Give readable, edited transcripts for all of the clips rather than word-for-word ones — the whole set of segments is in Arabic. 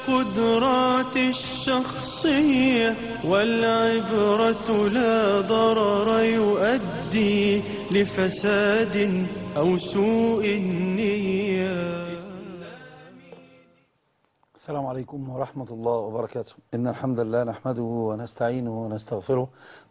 القدرات الشخصية، والعبرة لا ضرر يؤدي لفساد أو سوء النية. السلام عليكم ورحمة الله وبركاته. إن الحمد لله نحمده ونستعينه ونستغفره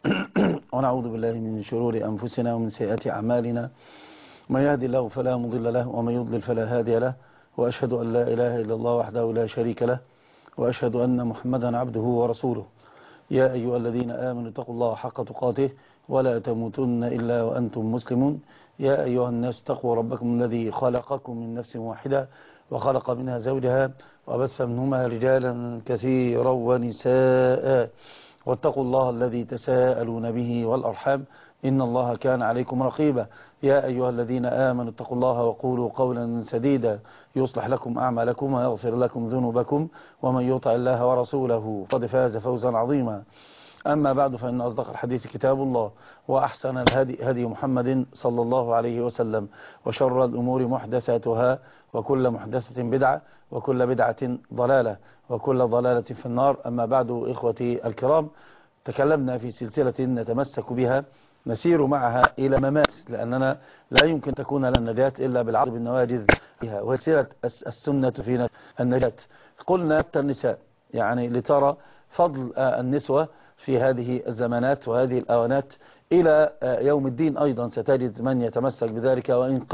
ونعوذ بالله من شرور أنفسنا ومن سيئات أعمالنا. من يهدي الله فلا مضل له ومن يضلل فلا هادي له، وأشهد أن لا إله إلا الله وحده لا شريك له، وأشهد أن محمدا عبده ورسوله. يا أيها الذين آمنوا اتقوا الله حق تقاته ولا تموتن إلا وأنتم مسلمون. يا أيها الناس اتقوا ربكم الذي خلقكم من نفس واحدة وخلق منها زوجها وبث منهما رجالا كثيرا ونساء، واتقوا الله الذي تساءلون به والأرحام إن الله كان عليكم رقيبا. يا أيها الذين آمنوا اتقوا الله وقولوا قولا سديدا يصلح لكم أعمالكم ويغفر لكم ذنوبكم، ومن يطع الله ورسوله قد فاز فوزا عظيما. أما بعد، فإن أصدق الحديث كتاب الله، وأحسن الهدي هدي محمد صلى الله عليه وسلم، وشر الأمور محدثاتها، وكل محدثة بدعة، وكل بدعة ضلالة، وكل ضلالة في النار. أما بعد، إخوتي الكرام، تكلمنا في سلسلة نتمسك بها نسير معها إلى ممات، لأننا لا يمكن تكون لنا النجاة إلا بالعض بالنواجذ بها، وسيلة السنة في النجاة. قلنا حتى النساء، يعني لترى فضل النسوة في هذه الزمانات وهذه الأوانات إلى يوم الدين. أيضا ستجد من يتمسك بذلك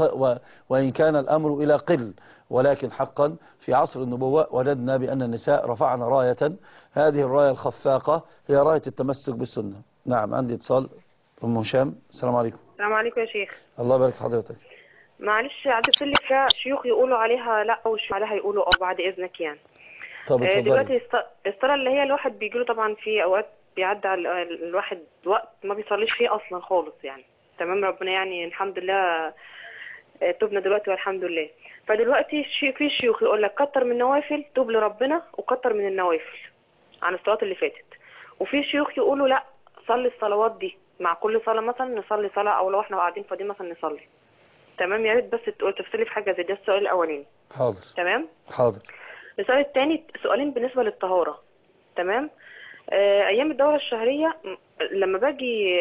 وإن كان الأمر إلى قل، ولكن حقا في عصر النبوة وجدنا بأن النساء رفعنا راية، هذه الراية الخفاقة هي راية التمسك بالسنة. نعم، عندي اتصال. أم هشام، السلام عليكم. السلام عليكم يا شيخ. الله يبارك في حضرتك. معلش، عايزه اتصل لك فيها شيوخ يقولوا عليها لا وشيوخ عليها يقولوا بعد اذنك يعني. طب اتفضلي. دلوقتي الصلاه اللي هي الواحد بيجيله طبعا في اوقات بيعدي على الواحد وقت ما بيصليش فيه اصلا خالص يعني. تمام، ربنا يعني الحمد لله توبنا دلوقتي والحمد لله. فدلوقتي في شيوخ يقول لك كتر من النوافل، توب لربنا وكتر من النوافل عن الصلاه اللي فاتت. وفي شيوخ يقولوا لا، صلي الصلوات دي مع كل صلاه، مثلا نصلي صلاه، او لو احنا قاعدين فاضيين مثلا نصلي. تمام، يا ريت بس تفصلي في حاجه زي ده. السؤال الاولاني. حاضر. تمام. حاضر. السؤال الثاني، سؤالين بالنسبه للطهاره. تمام. ايام الدوره الشهريه لما باجي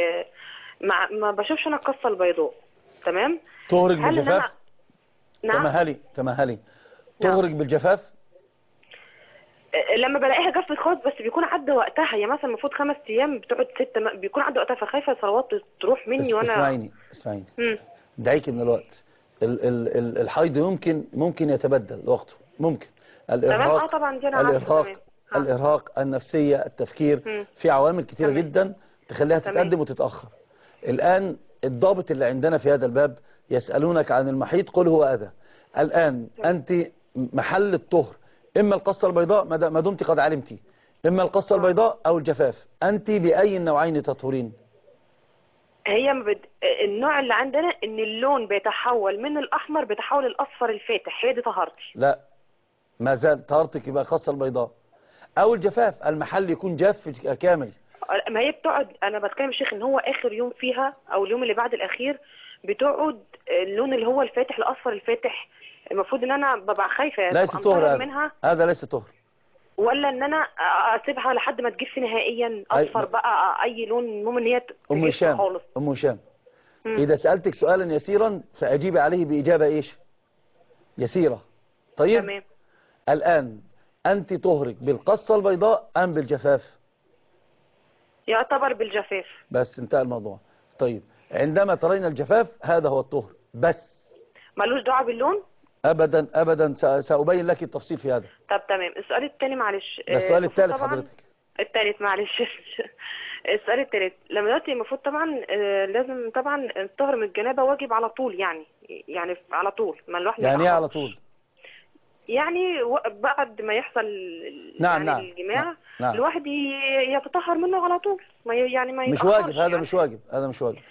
ما بشوفش انا القصه البيضاء. تمام. تهرج بالجفاف؟ نعم. تمهلي تهرج بالجفاف؟ لما بلاقيها جفت خالص، بس بيكون عدى وقتها، يعني مثلا المفروض 5 ايام بتقعد 6، بيكون عدى وقتها، فخايفه الصلوات تروح مني. وانا اسمعيني دعيك من الوقت. الحيض ممكن يتبدل وقته، ممكن الارهاق. تمام. طبعا دي انا عارفه. الارهاق، النفسيه، التفكير، في عوامل كتيره جدا تخليها تتقدم وتتاخر. الان الضابط اللي عندنا في هذا الباب، يسالونك عن المحيض قل هو اذى. الان انت محل الطهر اما القصه البيضاء ما دمت قد علمتي، اما القصه البيضاء او الجفاف. انت باي النوعين تطهرين؟ هي النوع اللي عندنا ان اللون بيتحول من الاحمر بيتحول الاصفر الفاتح، هي دي طهارتي. لا، ما زال طهارتك يبقى القصه البيضاء او الجفاف، المحل يكون جاف كامل. ما هي بتقعد، انا بتكلم يا شيخ ان هو اخر يوم فيها او اليوم اللي بعد الاخير بتقعد اللون اللي هو الفاتح الاصفر الفاتح. المفروض ان انا ببقى خايفه ليس طهر منها. هذا ليس طهر، ولا ان انا اسيبها لحد ما تجف نهائيا اصفر بقى اي لون، المهم ان هي تجف خالص. ام هشام، اذا سالتك سؤالا يسيرا فاجيب عليه باجابه ايش؟ يسيره. طيب. تمام. الان انت طهرك بالقصه البيضاء ام بالجفاف؟ يعتبر بالجفاف. بس انتهى الموضوع. طيب، عندما ترين الجفاف هذا هو الطهر بس، ملوش دعوه باللون؟ ابدا ابدا، سأبين لك التفصيل في هذا. طب تمام. السؤال الثاني معلش. ده السؤال الثالث حضرتك. الثالث معلش. السؤال الثالث، لما دلوقتي المفروض طبعا لازم طبعا الطهر من الجنابه واجب على طول، يعني على طول ما الواحد يعني ايه على طول؟ يعني بعد ما يحصل نعم الجماع نعم. الواحد يتطهر منه على طول، ما مش واجب هذا، مش واجب هذا، مش واجب.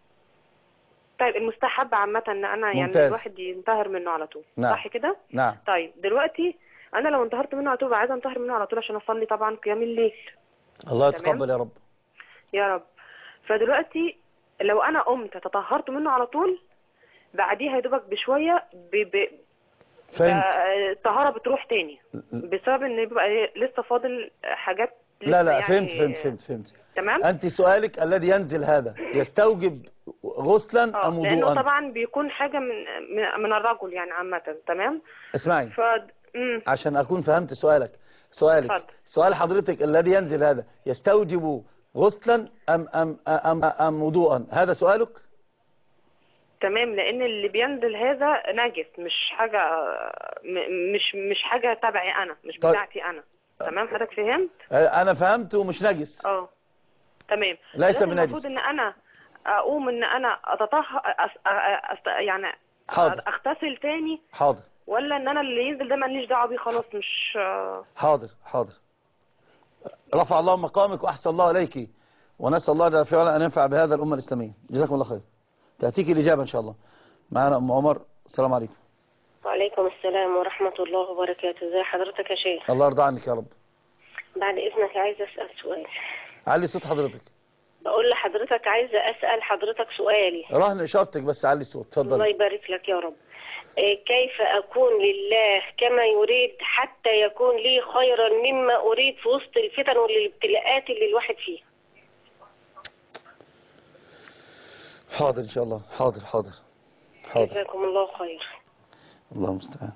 طيب المستحب عامه ان انا يعني الواحد ينطهر منه على طول. نعم. صح كده؟ نعم. طيب دلوقتي انا لو انطهرت منه على طول عايزه انطهر منه على طول عشان اصلي طبعا قيام الليل. الله يتقبل يا رب. يا رب. فدلوقتي لو انا قمت تطهرت منه على طول، بعديها يا دوبك بشويه فهمت. الطهارة بتروح تاني بسبب ان بيبقى لسه فاضل حاجات لا لا، يعني. فهمت. تمام. أنت سؤالك الذي ينزل هذا يستوجب غسلا أم لانه وضوءا؟ طبعا بيكون حاجة من الرجل يعني عامة. تمام. اسمعي ف عشان أكون فهمت سؤالك. اتفضل. سؤال حضرتك الذي ينزل هذا يستوجب غسلا أم وضوءا، هذا سؤالك؟ تمام، لان اللي بينزل هذا نجس، مش حاجة مش حاجة تبعي انا، مش طيب. بتاعتي انا. تمام، حضرتك فهمت؟ أنا فهمت ومش نجس. تمام. ليس دلوقتي بنجس. المفروض ان انا اقوم ان انا اتطهر يعني حاضر. اغتسل تاني، حاضر. ولا ان انا اللي ينزل ده ماليش دعوه بيه خلاص؟ مش حاضر. رفع الله مقامك وأحسن الله إليك، ونسأل الله جل وعلا أن ينفع بهذا الأمة الإسلامية. جزاكم الله خير. تأتيك الإجابة إن شاء الله. معنا أم عمر. السلام عليكم. وعليكم السلام ورحمة الله وبركاته. ازي حضرتك يا شيخ؟ الله يرضى عنك يا رب. بعد إذنك عايزة أسأل سؤال. علي صوت حضرتك. بقول لحضرتك عايزة أسأل حضرتك سؤالي. رهن إشارتك بس، علي الصوت. اتفضل. الله يبارك لك يا رب. كيف أكون لله كما يريد حتى يكون لي خيرا مما أريد في وسط الفتن والابتلاءات اللي الواحد فيه؟ حاضر إن شاء الله. حاضر. جزاكم الله خير. الله المستعان.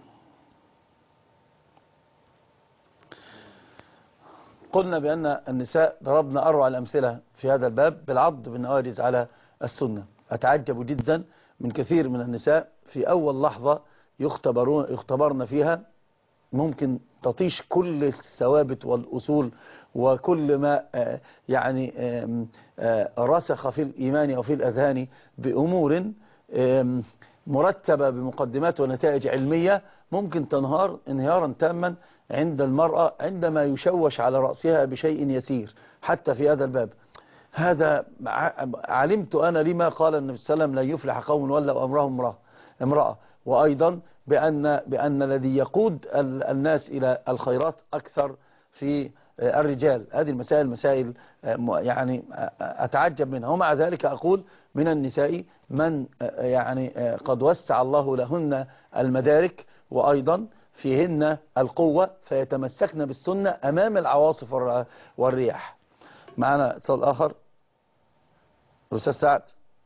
قلنا بأن النساء ضربنا أروع الأمثلة في هذا الباب بالعض بالنوارز على السنة. أتعجب جدا من كثير من النساء في أول لحظة يختبرن فيها ممكن تطيش كل الثوابت والأصول وكل ما يعني رسخ في الإيمان أو في الأذهان بأمور مرتبة بمقدمات ونتائج علمية، ممكن تنهار انهيارا تاما عند المرأة عندما يشوش على رأسها بشيء يسير. حتى في هذا الباب هذا علمت أنا لما قال النبي صلى الله عليه وسلم: لا يفلح قوم ولوا أمرهم امرأة. وأيضا بأن الذي يقود الناس إلى الخيرات أكثر في الرجال. هذه المسائل مسائل يعني أتعجب منها. ومع ذلك أقول من النساء من يعني قد وسع الله لهن المدارك وأيضا فيهن القوة فيتمسكن بالسنة أمام العواصف والرياح. معنا اتصال آخر. الأستاذ سعد.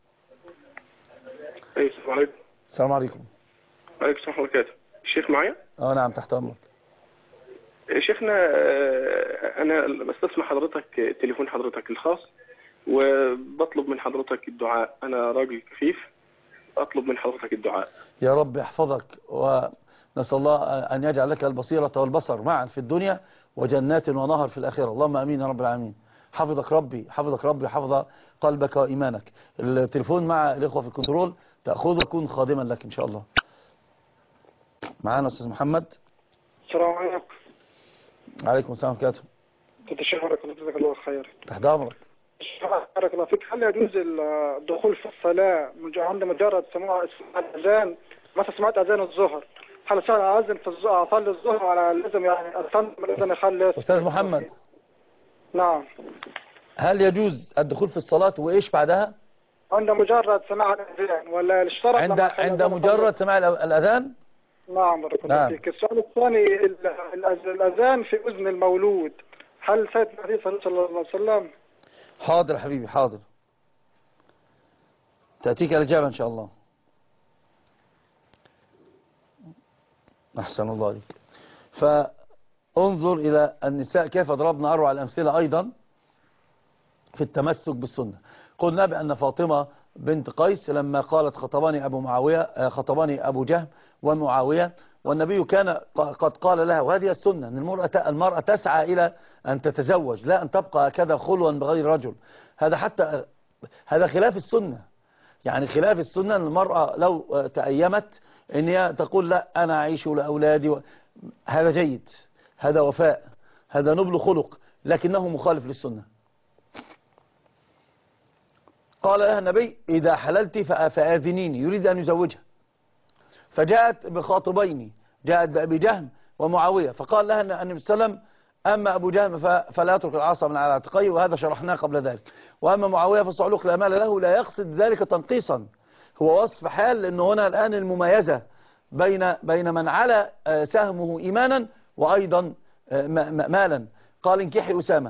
السلام عليكم. السلام عليكم. وعليكم السلام ورحمة الله وبركاته. الشيخ معايا؟ نعم، تحت أمرك. شيخنا، أنا بستسمع حضرتك تليفون حضرتك الخاص وبطلب من حضرتك الدعاء. أنا راجل كفيف، أطلب من حضرتك الدعاء. يا رب يحفظك، ونسأل الله أن يجعل لك البصيرة والبصر معا في الدنيا وجنات ونهر في الآخرة. اللهم أمين يا رب العالمين. حفظك ربي حفظ قلبك وإيمانك. التليفون مع الإخوة في الكنترول تأخذه وكون خادما لك إن شاء الله. معانا أستاذ محمد. السلام عليكم. عليكم السلام ورحمة الله. كنت شكرك وجزاك الله خير. تحت أمرك. بارك الله فيك. هل يجوز الدخول في الصلاة عند مجرد سماع الأذان؟ مثلا سمعت أذان الظهر، هل صار أذن في أصلي الظهر على لازم يعني أستنى الأذان يخلص؟ أستاذ محمد. نعم. هل يجوز الدخول في الصلاة وإيش بعدها؟ عند مجرد سماع الأذان ولا الاشتراط؟ عند مجرد سماع الأذان؟ نعم بارك الله فيك. السؤال الثاني، الأذان في أذن المولود، هل سيد النبي صلى الله عليه وسلم؟ حاضر حبيبي حاضر، تأتيك الإجابة إن شاء الله. أحسن الله عليك. فانظر إلى النساء كيف ضربنا أروع الأمثلة أيضا في التمسك بالسنة. قلنا بأن فاطمة بنت قيس لما قالت خطبني أبو جهم ومعاوية، والنبي كان قد قال لها، وهذه السنة، أن المرأة تسعى إلى أن تتزوج، لا أن تبقى كذا خلوا بغير رجل. هذا خلاف السنة. يعني خلاف السنة أن المرأة لو تأيمت أن هي تقول لا أنا أعيش لأولادي هذا جيد، هذا وفاء، هذا نبل خلق، لكنه مخالف للسنة. قال لها النبي إذا حللت فآذنيني، يريد أن يزوجها، فجاءت بخاطبين، جاءت بأبي جهم ومعاوية، فقال لها النبي صلى الله عليه وسلم أما أبو جهم فلا يترك العصا من على عاتقيه، وهذا شرحناه قبل ذلك، وأما معاوية فصعلوك لا مال له، لا يقصد ذلك تنقيصا، هو وصف حال، لأنه هنا الآن المميزة بين من على سهمه إيمانا وأيضا مالا. قال انكحي أسامة.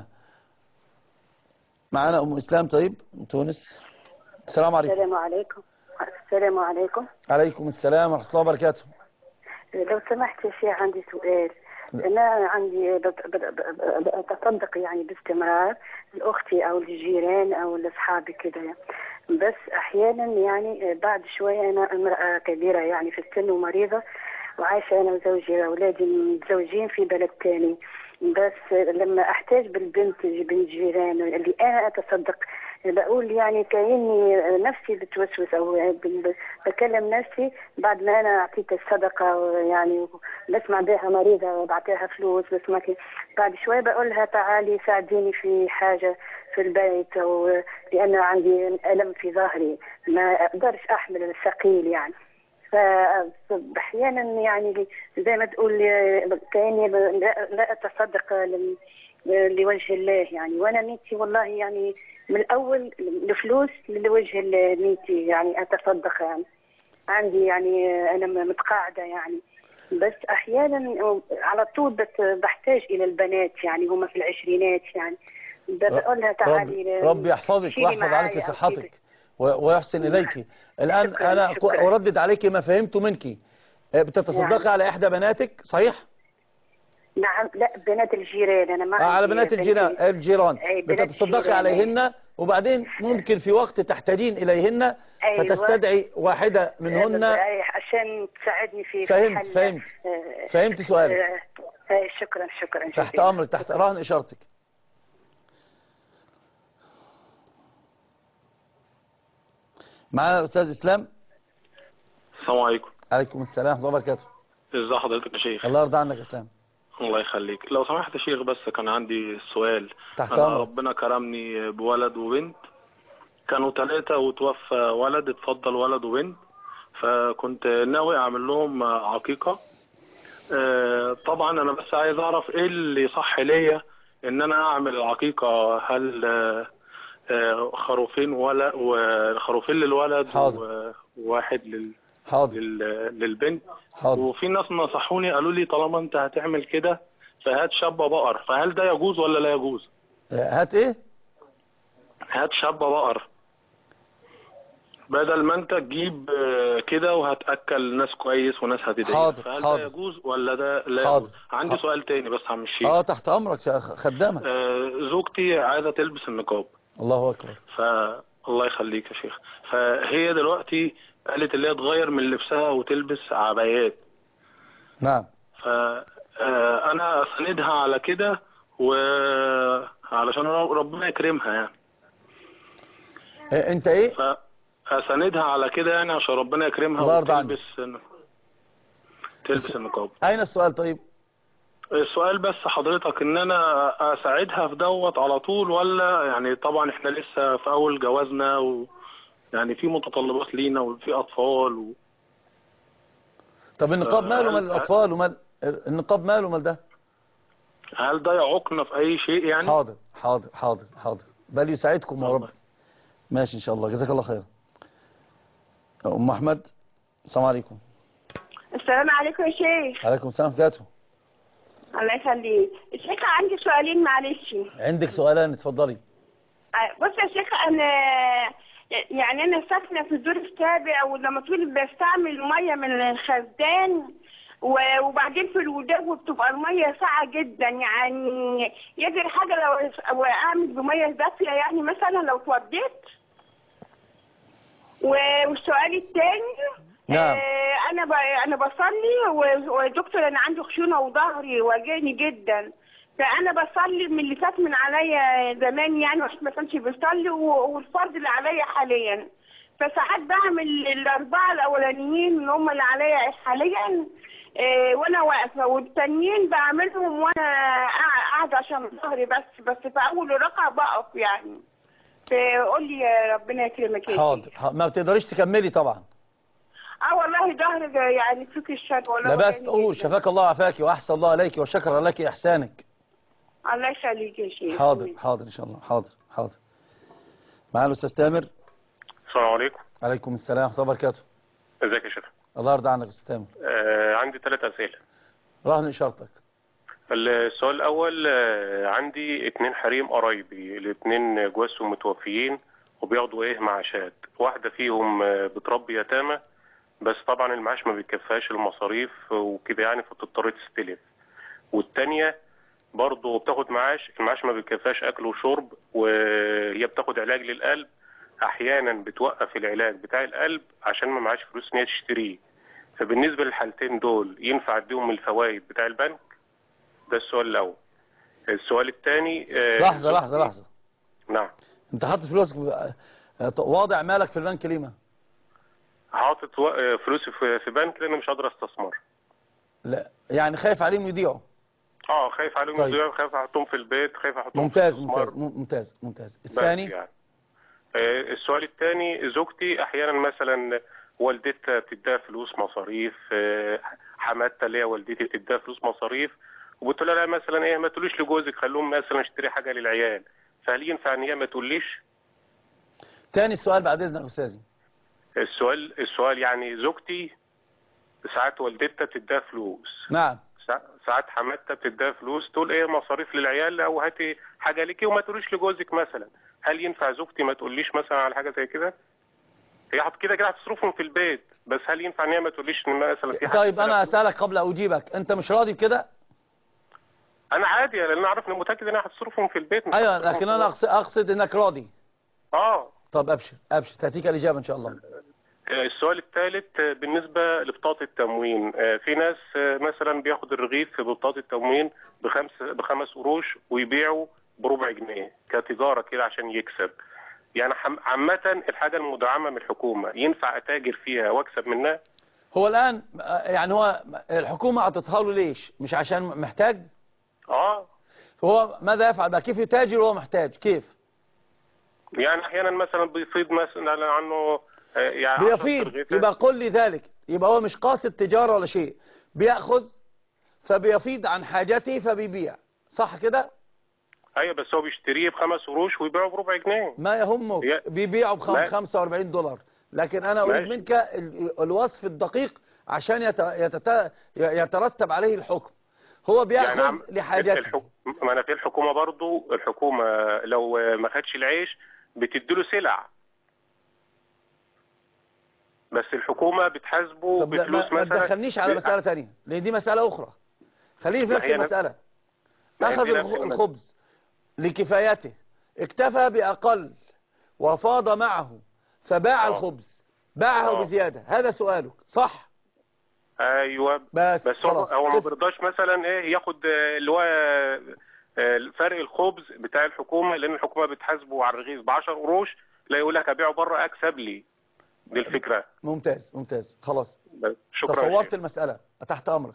معنا أم إسلام طيب من تونس. السلام عليكم. السلام عليكم. السلام عليكم. عليكم السلام ورحمة الله وبركاته. لو سمحت يا شيخ عندي سؤال. أنا عندي بتصدق يعني باستمرار لأختي أو للجيران أو لأصحابي كده، بس أحيانا يعني بعد شوية أنا امرأة كبيرة يعني في السن ومريضة وعايشة أنا وزوجي وأولادي متزوجين في بلد تاني، بس لما أحتاج بنت جيران اللي أنا أتصدق بقول يعني كأني نفسي بتوسوس أو بكلم نفسي بعد ما أنا أعطيت الصدقة يعني بسمع بها مريضة وبعطيها فلوس، بس بعد شوية بقولها تعالي ساعديني في حاجة في البيت، أو لأن عندي ألم في ظهري ما أقدرش أحمل الثقيل يعني. فأحيانا يعني زي ما تقول كأني لا أتصدق لوجه الله يعني، وأنا نيتي والله يعني من الأول الفلوس لوجه الله نيتي يعني أتصدق يعني، عندي يعني أنا متقاعدة يعني، بس أحيانا على طول بحتاج إلى البنات يعني هم في العشرينات يعني، بقولها تعالي ربي يحفظك ويحفظ عليك صحتك ويحسن إليك. الآن شكراً أنا أردد عليك ما فهمت منك. بتتصدقي يعني على إحدى بناتك صحيح؟ نعم. لا بنات الجيران أنا ما على بنات الجيران بتتصدقي عليهن وبعدين ممكن في وقت تحتاجين إليهن فتستدعي واحدة منهن عشان تساعدني في فهمت سؤالك. شكرا تحت أمرك تحت رهن إشارتك. معنا الأستاذ إسلام. السلام عليكم. عليكم السلام ورحمة الله وبركاته. ازي حضرتك يا شيخ؟ الله يرضى عنك يا إسلام. الله يخليك. لو سمحت يا شيخ بس كان عندي سؤال. أنا ربنا كرمني بولد وبنت، كانوا 3 وتوفى ولد، اتفضل ولد وبنت، فكنت ناوي اعمل لهم عقيقة. طبعا انا بس عايز اعرف ايه اللي صح ليا ان انا اعمل العقيقة، هل خروفين خروفين للولد وواحد للبنت؟ حاضر. وفي ناس نصحوني قالوا لي طالما انت هتعمل كده فهات شابة بقر، فهل ده يجوز ولا لا يجوز؟ هات ايه؟ هات شابة بقر بدل ما انت تجيب كده وهتأكل ناس كويس وناس هتدعي، فهل ده يجوز ولا ده لا يجوز؟ عندي سؤال تاني بس عم الشيخ. تحت امرك خدامك. زوجتي عايزة تلبس النقاب. الله اكبر. الله يخليك يا شيخ. فهي دلوقتي قالت اللي هي تغير من لبسها وتلبس عبايات. نعم. انا اسندها على كده وعلشان ربنا يكرمها يعني. انت ايه؟ اسندها على كده يعني عشان ربنا يكرمها وتلبس النقاب. اين السؤال طيب؟ السؤال بس حضرتك ان انا اساعدها في دوت على طول، ولا يعني طبعا احنا لسه في اول جوازنا يعني في متطلبات لينا وفي اطفال طب النقاب ماله مال الاطفال ومال النقاب ماله مال ده؟ هل ده يعوقنا في اي شيء يعني؟ حاضر بل يساعدكم يا رب. ماشي ان شاء الله. جزاك الله خير. ام احمد. السلام عليكم. السلام عليكم يا شيخ. عليكم السلام ورحمه الله. الله يخليك. الشيخ عندي سؤالين معلش. عندك سؤالين اتفضلي. بص يا شيخ انا ساكنه في الدور السابع، ولما طول بستعمل ميه من الخزان وبعدين في الوداء بتبقى الميه ساقعه جدا، يعني يجري حاجه لو اعمل بميه دافيه يعني مثلا لو اتوضيت؟ والسؤال الثاني نعم. انا بصلي ودكتور انا عندي خشونه وظهري واجعني جدا، فانا بصلي من اللي فات من عليا زمان يعني وقت ما كانش بيصلي والفرض اللي عليا حاليا، فساعات بعمل الاربعه الاولانيين اللي هم اللي عليا حاليا وانا واقفه، والتانيين بعملهم وانا قاعده عشان ظهري بس في اول ركعه بقف يعني. فقول لي يا ربنا يكرمك. حاضر. ما بتقدريش تكملي طبعا. والله ظهري يعني فيك الشر والله. لا بس شفاك الله وعافاك واحسن الله عليك وشكر لك احسانك. الله يخليك يا شيخ. حاضر ان شاء الله. حاضر. معانا الاستاذ تامر. السلام عليكم. عليكم السلام ورحمه الله وبركاته. ازيك يا شيخ؟ الله يرضى عنك يا استاذ تامر. عندي 3 أسئلة. رهن إشارتك. السؤال الأول، عندي 2 حريم قرايبي، الاتنين جوازهم متوفيين وبياخدوا معاشات. واحدة فيهم بتربي يتامى، بس طبعا المعاش ما بيكفاش المصاريف وكده يعني، فبتضطر تستلف. والتانية برضه بتاخد معاش، المعاش ما بيكفاش أكل وشرب، وهي بتاخد علاج للقلب، أحيانا بتوقف العلاج بتاع القلب عشان ما معاش فلوس إن هي تشتريه. فبالنسبة للحالتين دول ينفع أديهم الفوائد بتاع البنك؟ ده السؤال الأول. السؤال الثاني، لحظة. نعم. أنت حاطط فلوسك واضع مالك في البنك ليه؟ حاطط فلوسي في بنك لأن مش قادر استثمر. لا يعني خايف عليهم يضيعوا. خايف عليهم يضيعوا، خايف احطهم في البيت، خايف احطهم في الاستثمار. ممتاز. الثاني يعني. السؤال الثاني، زوجتي احيانا مثلا والدتها بتديها فلوس مصاريف، حماتها اللي هي والدتي بتديها فلوس مصاريف، وبتقول لها مثلا ما تقوليش لجوزك، خلوهم مثلا اشتري حاجه للعيال. فهل ينفع ان هي ما تقوليش؟ ثاني السؤال بعد اذنك يا استاذي. السؤال يعني زوجتي ساعات والدتها بتديها فلوس. نعم. ساعات حماتها بتديها فلوس، تقول مصاريف للعيال او هاتي حاجه ليكي وما تقوليش لجوزك مثلا. هل ينفع زوجتي ما تقوليش مثلا على حاجه زي كده؟ هي كده هتصرفهم في البيت، بس هل ينفع ان هي ما تقوليش ان مثلا في حاجه؟ طيب انا اسالك قبل اجيبك، انت مش راضي بكده؟ انا عادي، لان انا عارف ان متاكد انها هتصرفهم في البيت. ايوه لكن انا اقصد انك راضي. طب ابشر تاتيك الاجابه ان شاء الله. السؤال الثالث بالنسبة لبطاقة التموين، في ناس مثلا بياخد الرغيف في بطاقة التموين ب5 قروش ويبيعوا بربع جنيه كتجارة كده عشان يكسب. يعني عامة الحاجة المدعمة من الحكومة ينفع أتاجر فيها وأكسب منها؟ هو الآن يعني هو الحكومة أعطتها له ليش؟ مش عشان محتاج؟ هو ماذا يفعل بقى؟ كيف يتاجر وهو محتاج؟ كيف؟ يعني أحيانا مثلا بيفيض مثلا عنه يعني بيفيض، يبقى قل لي ذلك، يبقى هو مش قاصد تجارة ولا شيء، بيأخذ فبيفيض عن حاجته فبيبيع، صح كده؟ ايوه بس هو بيشتريه ب5 قروش ويبيعه بربع جنيه. ما يهمك، بيبيعه ب$45، لكن انا اريد منك الوصف الدقيق عشان يترتب عليه الحكم. هو بياخذ يعني لحاجته. ما انا في الحكومة برضو، الحكومة لو ما خدش العيش بتديله سلع، بس الحكومة بتحاسبه بفلوس مثلا. ما تدخلنيش على مسألة ثانيه، لان دي مسألة اخرى. خليني في نفس المسألة. اخذ الخبز لكفايته، اكتفى بأقل وفاض معه فباع الخبز، باعه بزيادة، هذا سؤالك صح؟ ايوه بس هو ما بيرضاش مثلا ياخد اللي هو فرق الخبز بتاع الحكومة، لان الحكومة بتحاسبه على الرغيف ب10 قروش، لا يقول لك ابيعه بره اكسب لي. دي الفكرة. ممتاز خلاص. شكرا. تصورت المسألة، تحت امرك.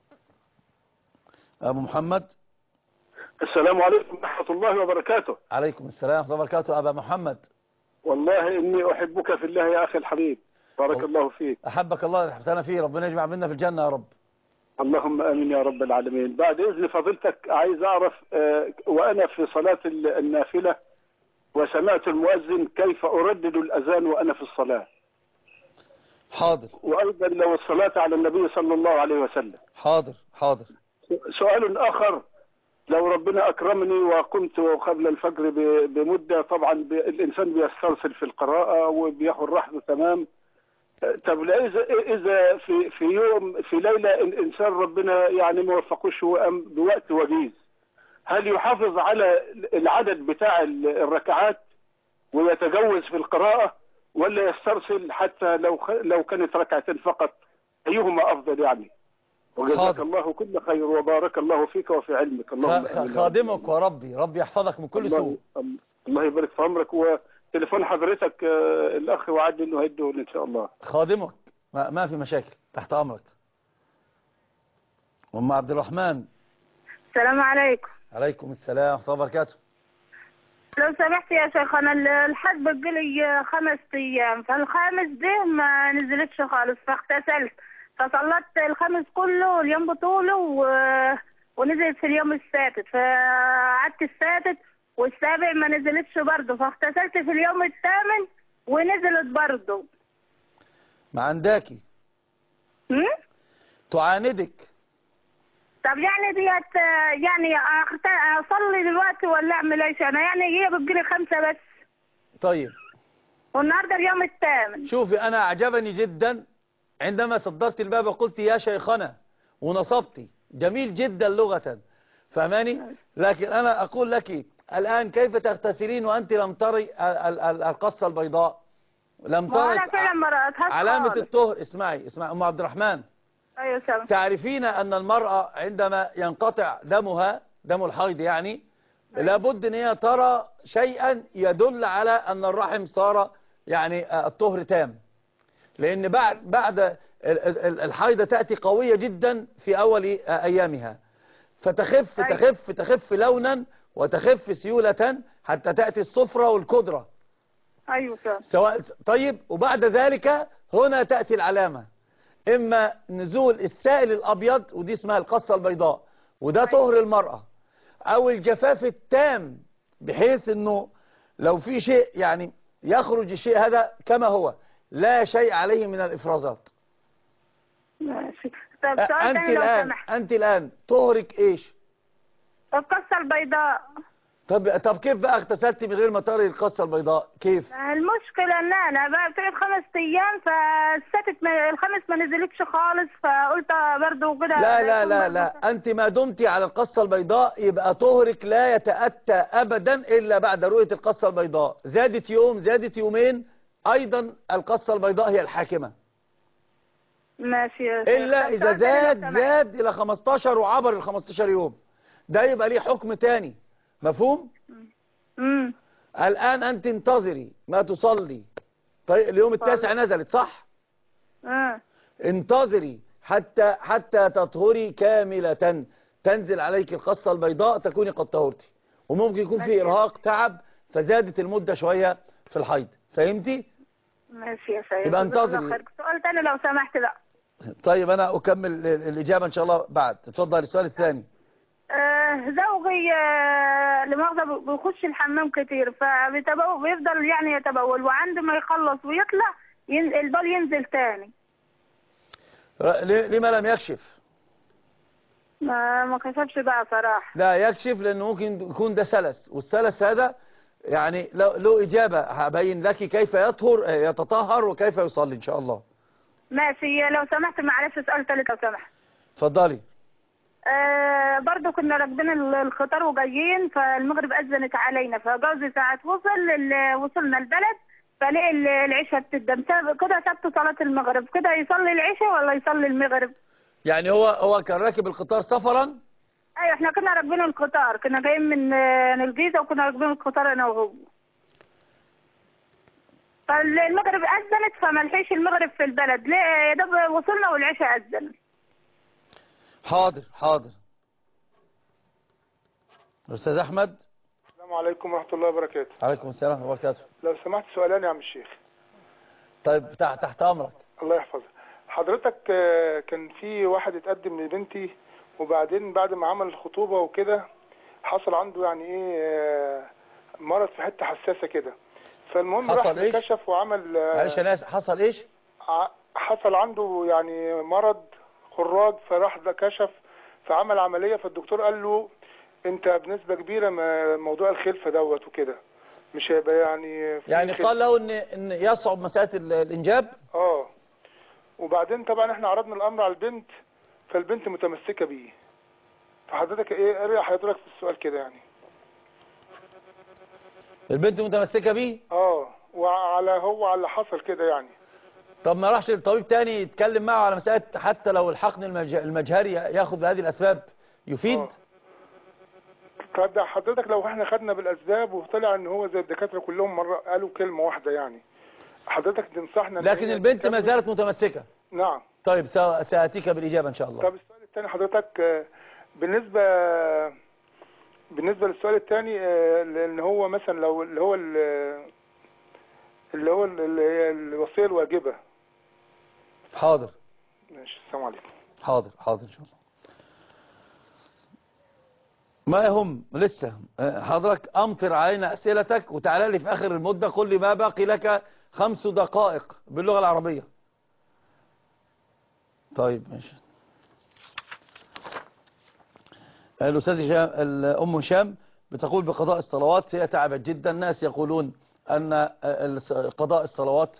ابو محمد. السلام عليكم ورحمة الله وبركاته. عليكم السلام ورحمة الله وبركاته. أبا محمد، والله إني أحبك في الله يا أخي الحبيب، بارك الله فيك. أحبك الله أحبتنا فيه، ربنا يجمع بينا في الجنة يا رب. اللهم آمين يا رب العالمين. بعد إذن فضيلتك عايز أعرف وأنا في صلاة النافلة وسمعت المؤذن كيف أردد الأذان وأنا في الصلاة. حاضر. وأيضا لو الصلاة على النبي صلى الله عليه وسلم. حاضر. سؤال آخر، لو ربنا أكرمني وقمت قبل الفجر بمدة، طبعا الإنسان بيسترسل في القراءة وبياخد راحته تمام. طب إذا في يوم في ليلة الإنسان ربنا يعني ما وفقوش وقام بوقت وجيز، هل يحافظ على العدد بتاع الركعات ويتجوز في القراءة، ولا يسترسل حتى لو كانت ركعتين فقط؟ أيهما أفضل يعني؟ وجزاك الله كل خير وبارك الله فيك وفي علمك. اللهم خادمك وربي، ربي يحفظك من كل سوء. الله يبارك في عمرك. وتليفون حضرتك الأخ وعد إنه هيديه إن شاء الله. خادمك ما في مشاكل، تحت أمرك. أم عبد الرحمن. السلام عليكم. عليكم السلام ورحمة الله وبركاته. لو سمحت يا شيخ، أنا الحج بقالي 5 أيام، فالخامس ده ما نزلتش خالص، فاغتسلت فصلت الخامس كله اليوم بطوله ونزلت في اليوم السادس، فقعدت السادس والسابع ما نزلتش برضه، فاغتسلت في اليوم الثامن ونزلت برضه. ما عندكي تعاندك. طب يعني ديت يعني اصلي دلوقتي ولا اعمل ايش؟ انا يعني هي بتجيلي 5 بس. طيب والنهارده اليوم الثامن. شوفي، انا اعجبني جدا عندما صدقت الباب وقلت يا شيخنا ونصبتي، جميل جدا لغة، فهماني؟ لكن انا اقول لك الان كيف تغتسلين وانت لم تري القصة البيضاء؟ لم تري علامة الطهر. اسمعي ام عبد الرحمن. ايوه سامع. تعرفين ان المرأة عندما ينقطع دمها، دم الحيض يعني، لابد ان هي ترى شيئا يدل على ان الرحم صار يعني الطهر تام، لان بعد الحيضة تأتي قوية جدا في اول ايامها، فتخف تخف تخف لونا وتخف سيولة حتى تأتي الصفرة والكدرة. ايوه سواء. طيب، وبعد ذلك هنا تأتي العلامة، اما نزول السائل الابيض ودي اسمها القصة البيضاء وده طهر المرأة، او الجفاف التام بحيث انه لو في شيء يعني يخرج الشيء هذا كما هو، لا شيء عليه من الافرازات. ماشي. طب انت الان طهرك ايش؟ القصة البيضاء. طب كيف بقى اغتسلتي من غير ما تري القصة البيضاء؟ كيف؟ المشكلة ان انا بقى بتقعد 5 ايام فالستت الخمس ما نزلتش خالص، فقلت برضه كده. لا انت ما دمتي على القصة البيضاء يبقى طهرك لا يتأتى ابدا الا بعد رؤية القصة البيضاء، زادت يوم زادت يومين ايضا القصة البيضاء هي الحاكمة. ماشي. الا اذا زاد الى 15 وعبر ال 15 يوم، ده يبقى ليه حكم تاني. مفهوم؟ الآن أنت انتظري ما تصلي. طيب اليوم التاسع نزلت صح؟ انتظري حتى تطهري كاملة، تنزل عليك القصة البيضاء تكوني قد طهرتي، وممكن يكون في إرهاق تعب فزادت المدة شوية في الحيض. فهمتي؟ ماشي يا سيدي. يبقى انتظري. سؤال تاني لو سمحت بقى. طيب أنا أكمل الإجابة إن شاء الله بعد. اتفضل السؤال الثاني. زوجي لمؤاخذة بيخش الحمام كتير فبيفضل يعني يتبول، وعندما يخلص ويطلع البول ينزل تاني. لما لم يكشف؟ ما كشفش بقى صراحة. لا يكشف، لأنه ممكن يكون ده سلس، والسلس هذا يعني له إجابة هبين لك كيف يتطهر وكيف يصلي إن شاء الله. ماشي. لو سمحت معلش سؤال ثالث لو سمحت. اتفضلي. برضو كنا راكبين القطار وجايين فالمغرب أذنت علينا، فجوزي ساعة وصلنا البلد فلقي العشاء بتدم كده، سبت صلاة المغرب كده، يصلي العشاء ولا يصلي المغرب؟ يعني هو كان راكب القطار سفرا؟ ايوه احنا كنا راكبين القطار، كنا جايين من الجيزة وكنا راكبين القطار انا وهو. فالمغرب أذنت فما لحقش المغرب في البلد، يا دوب وصلنا والعشاء أذن. حاضر. أستاذ أحمد. السلام عليكم ورحمة الله وبركاته. عليكم السلام ورحمة الله وبركاته. لو سمحت سؤالين يا عم الشيخ. طيب تحت أمرك. الله يحفظك. حضرتك كان في واحد اتقدم لبنتي، وبعدين بعد ما عمل الخطوبة وكده حصل عنده يعني ايه مرض في حتة حساسة كده، فالمهم راح كشف وعمل معلش انا حصل ايش؟ حصل عنده يعني مرض خراج، فراح كشف فعمل عملية، فالدكتور قال له انت بنسبة كبيرة موضوع الخلفة دوت وكده مش هيبقى يعني قال له ان يصعب مسألة الانجاب. وبعدين طبعا احنا عرضنا الامر على البنت، فالبنت متمسكة بيه، فحضرتك ايه رأي حضرتك في السؤال كده يعني؟ البنت متمسكة بيه؟ وعلى اللي حصل كده يعني. طب ما راحش لطبيب تاني يتكلم معه على مسألة حتى لو الحقن المجهري ياخد بهذه الاسباب يفيد؟ طب حضرتك لو احنا خدنا بالاسباب وطلع ان هو زي الدكاتره كلهم مره قالوا كلمه واحده يعني، حضرتك تنصحنا لكن البنت ما زالت متمسكه. نعم. طيب ساتيك بالاجابه ان شاء الله. طب السؤال الثاني حضرتك بالنسبه للسؤال الثاني ان هو مثلا لو اللي هو الوصيه الواجبه. حاضر. ماشي. السلام عليكم. حاضر ان شاء الله. ما يهم لسه حضرتك امطر علينا اسئلتك وتعالى لي في اخر المدة قل لي ما باقي لك 5 دقائق باللغة العربية. طيب ماشي. الأستاذ هشام، أم هشام بتقول بقضاء الصلوات هي تعبت جدا. الناس يقولون أن قضاء الصلوات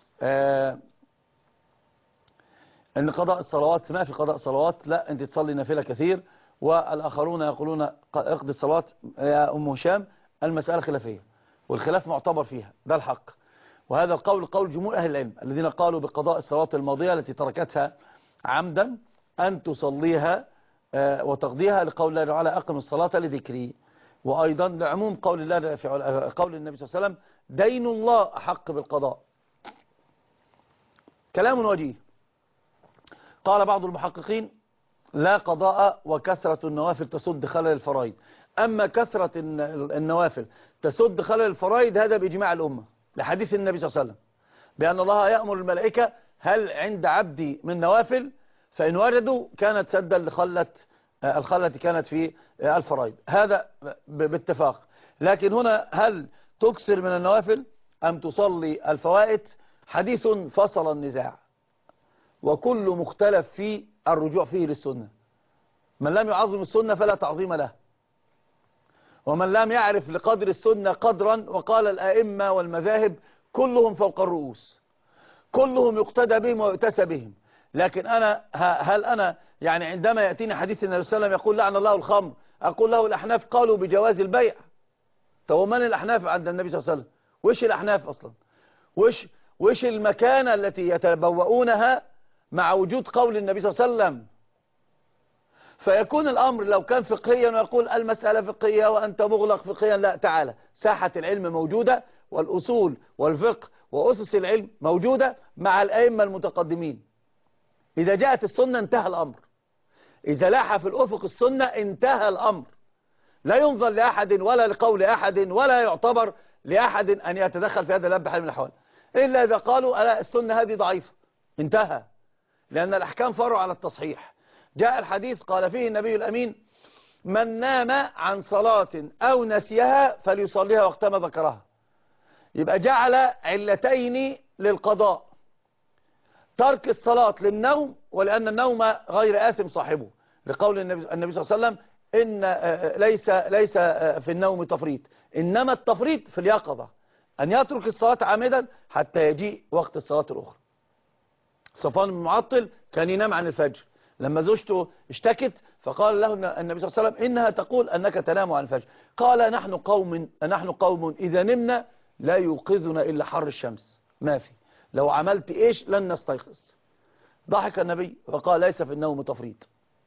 أن قضاء الصلوات ما في قضاء صلوات، لا أنت تصلي نافلة كثير، والآخرون يقولون اقضي الصلوات. يا أم هشام المسألة خلافية، والخلاف معتبر فيها، ده الحق. وهذا القول قول جمهور أهل العلم الذين قالوا بقضاء الصلوات الماضية التي تركتها عمدا أن تصليها وتقضيها، لقول الله تعالى أقم الصلاة لذكري، وأيضا لعموم قول الله في قول النبي صلى الله عليه وسلم دين الله أحق بالقضاء. كلام وجيه. قال بعض المحققين لا قضاء وكثرة النوافل تسد خلل الفرائض. أما كثرة النوافل تسد خلل الفرائض هذا بإجماع الأمة لحديث النبي صلى الله عليه وسلم بأن الله يأمر الملائكة هل عند عبدي من نوافل، فإن وجدوا كانت سدا الخلة كانت في الفرائض، هذا باتفاق. لكن هنا هل تكثر من النوافل أم تصلي الفوائد؟ حديث فصل النزاع، وكل مختلف فيه الرجوع فيه للسنة. من لم يعظم السنة فلا تعظيم له، ومن لم يعرف لقدر السنة قدرا، وقال الأئمة والمذاهب كلهم فوق الرؤوس، كلهم يقتدى بهم ويؤتسى بهم. لكن هل أنا يعني عندما يأتيني حديث النبي صلى الله عليه وسلم يقول لعن الله الخمر، أقول له الأحناف قالوا بجواز البيع. طب من الأحناف عند النبي صلى الله عليه وسلم؟ وش الأحناف أصلا؟ وش المكانة التي يتبوؤونها مع وجود قول النبي صلى الله عليه وسلم؟ فيكون الأمر لو كان فقهيا ويقول المسألة فقهية وأنت مغلق فقهيا، لا، تعالى، ساحة العلم موجودة، والأصول والفقه وأسس العلم موجودة مع الأئمة المتقدمين. إذا جاءت السنة انتهى الأمر، إذا لاح في الأفق السنة انتهى الأمر، لا ينظر لأحد ولا لقول أحد ولا يعتبر لأحد أن يتدخل في هذا الباب بحال من الأحوال، إلا إذا قالوا ألا السنة هذه ضعيفة، انتهى، لأن الأحكام فرع على التصحيح. جاء الحديث قال فيه النبي الأمين من نام عن صلاة أو نسيها فليصليها وقتما ذكرها. يبقى جعل علتين للقضاء: ترك الصلاة للنوم، ولأن النوم غير آثم صاحبه، لقول النبي صلى الله عليه وسلم إن ليس في النوم تفريط، إنما التفريط في اليقظة، أن يترك الصلاة عامدا حتى يجيء وقت الصلاة الأخرى. صفوان بن معطل كان ينام عن الفجر، لما زوجته اشتكت فقال له النبي صلى الله عليه وسلم إنها تقول أنك تنام عن الفجر. قال نحن قوم إذا نمنا لا يوقظنا إلا حر الشمس، ما في، لو عملت إيش لن نستيقظ. ضحك النبي وقال ليس في النوم تفريط.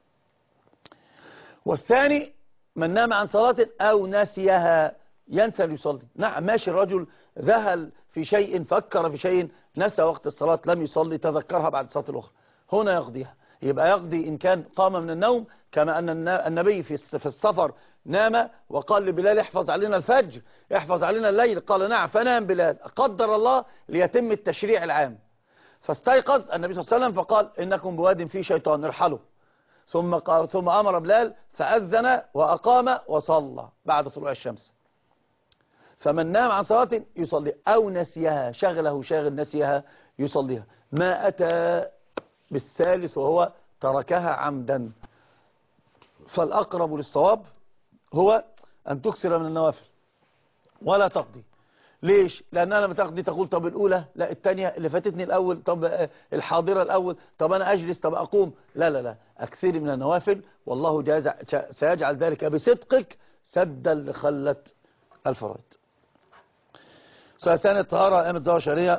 والثاني من نام عن صلاة أو نسيها، ينسى ليصلي. نعم ماشي، الرجل ذهل في شيء، فكر في شيء، نسى وقت الصلاة، لم يصلي، تذكرها بعد الصلاة الأخرى، هنا يقضيها. يبقى يقضي إن كان قام من النوم، كما أن النبي في السفر نام وقال لبلال احفظ علينا الفجر، احفظ علينا الليل، قال نعم، فنام بلال، قدر الله ليتم التشريع العام. فاستيقظ النبي صلى الله عليه وسلم فقال إنكم بواد فيه شيطان ارحلوا، ثم أمر بلال فأذن وأقام وصلى بعد طلوع الشمس. فمن نام عن صلاة يصلي أو نسيها، شغله شاغل نسيها يصليها. ما أتى بالثالث وهو تركها عمدا، فالأقرب للصواب هو أن تكثر من النوافل ولا تقضي. ليش؟ لأنها لما تقضي تقول طب الأولى، لا الثانية اللي فاتتني الأول، طب الحاضرة الأول، طب أنا أجلس، طب أقوم، لا لا لا، أكثر من النوافل، والله سيجعل ذلك بصدقك سدا لخلة الفرائض. سؤال ثاني: الطهارة أيام الدورة الشهرية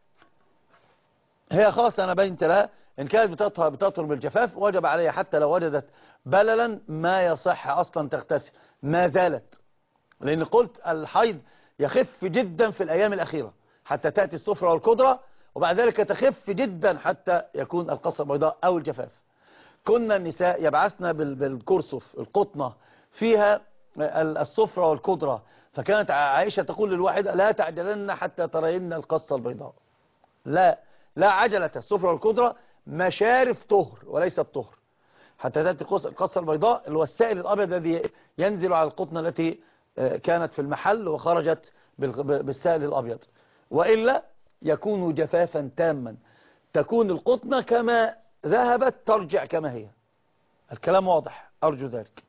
هي خاصة، أنا بينت لها إن كانت بتطهر بالجفاف وجب عليها حتى لو وجدت بللا ما يصح أصلا تغتسل، ما زالت، لأن قلت الحيض يخف جدا في الأيام الأخيرة حتى تأتي الصفرة والقدرة، وبعد ذلك تخف جدا حتى يكون القصة البيضاء أو الجفاف. كنا النساء يبعثنا بالكرسف القطنة فيها الصفرة والقدرة، فكانت عائشة تقول للواحدة لا تعجلن حتى ترين القصة البيضاء. لا عجلة، الصفرة والقدرة مشارف طهر وليس الطهر، حتى تأتي القصة البيضاء اللي هو السائل الأبيض الذي ينزل على القطنة التي كانت في المحل وخرجت بالسائل الأبيض، وإلا يكون جفافا تاما، تكون القطنة كما ذهبت ترجع كما هي. الكلام واضح أرجو ذلك.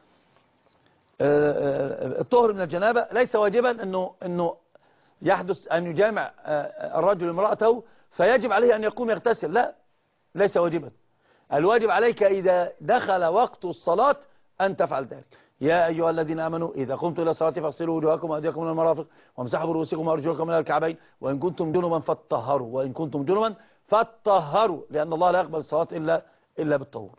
الطهر من الجنابة ليس واجبا أنه يحدث أن يجامع الرجل امرأته فيجب عليه أن يقوم يغتسل، لا، ليس واجبا. الواجب عليك إذا دخل وقت الصلاة أن تفعل ذلك. يا أيها الذين آمنوا إذا قمتم إلى الصلاة فاغسلوا وجوهكم وأيديكم من المرافق وامسحوا برؤوسكم وأرجلكم من الكعبين وإن كنتم جنبا فاطهروا، وإن كنتم جنبا فاطهروا، لأن الله لا يقبل الصلاة إلا بالطهور.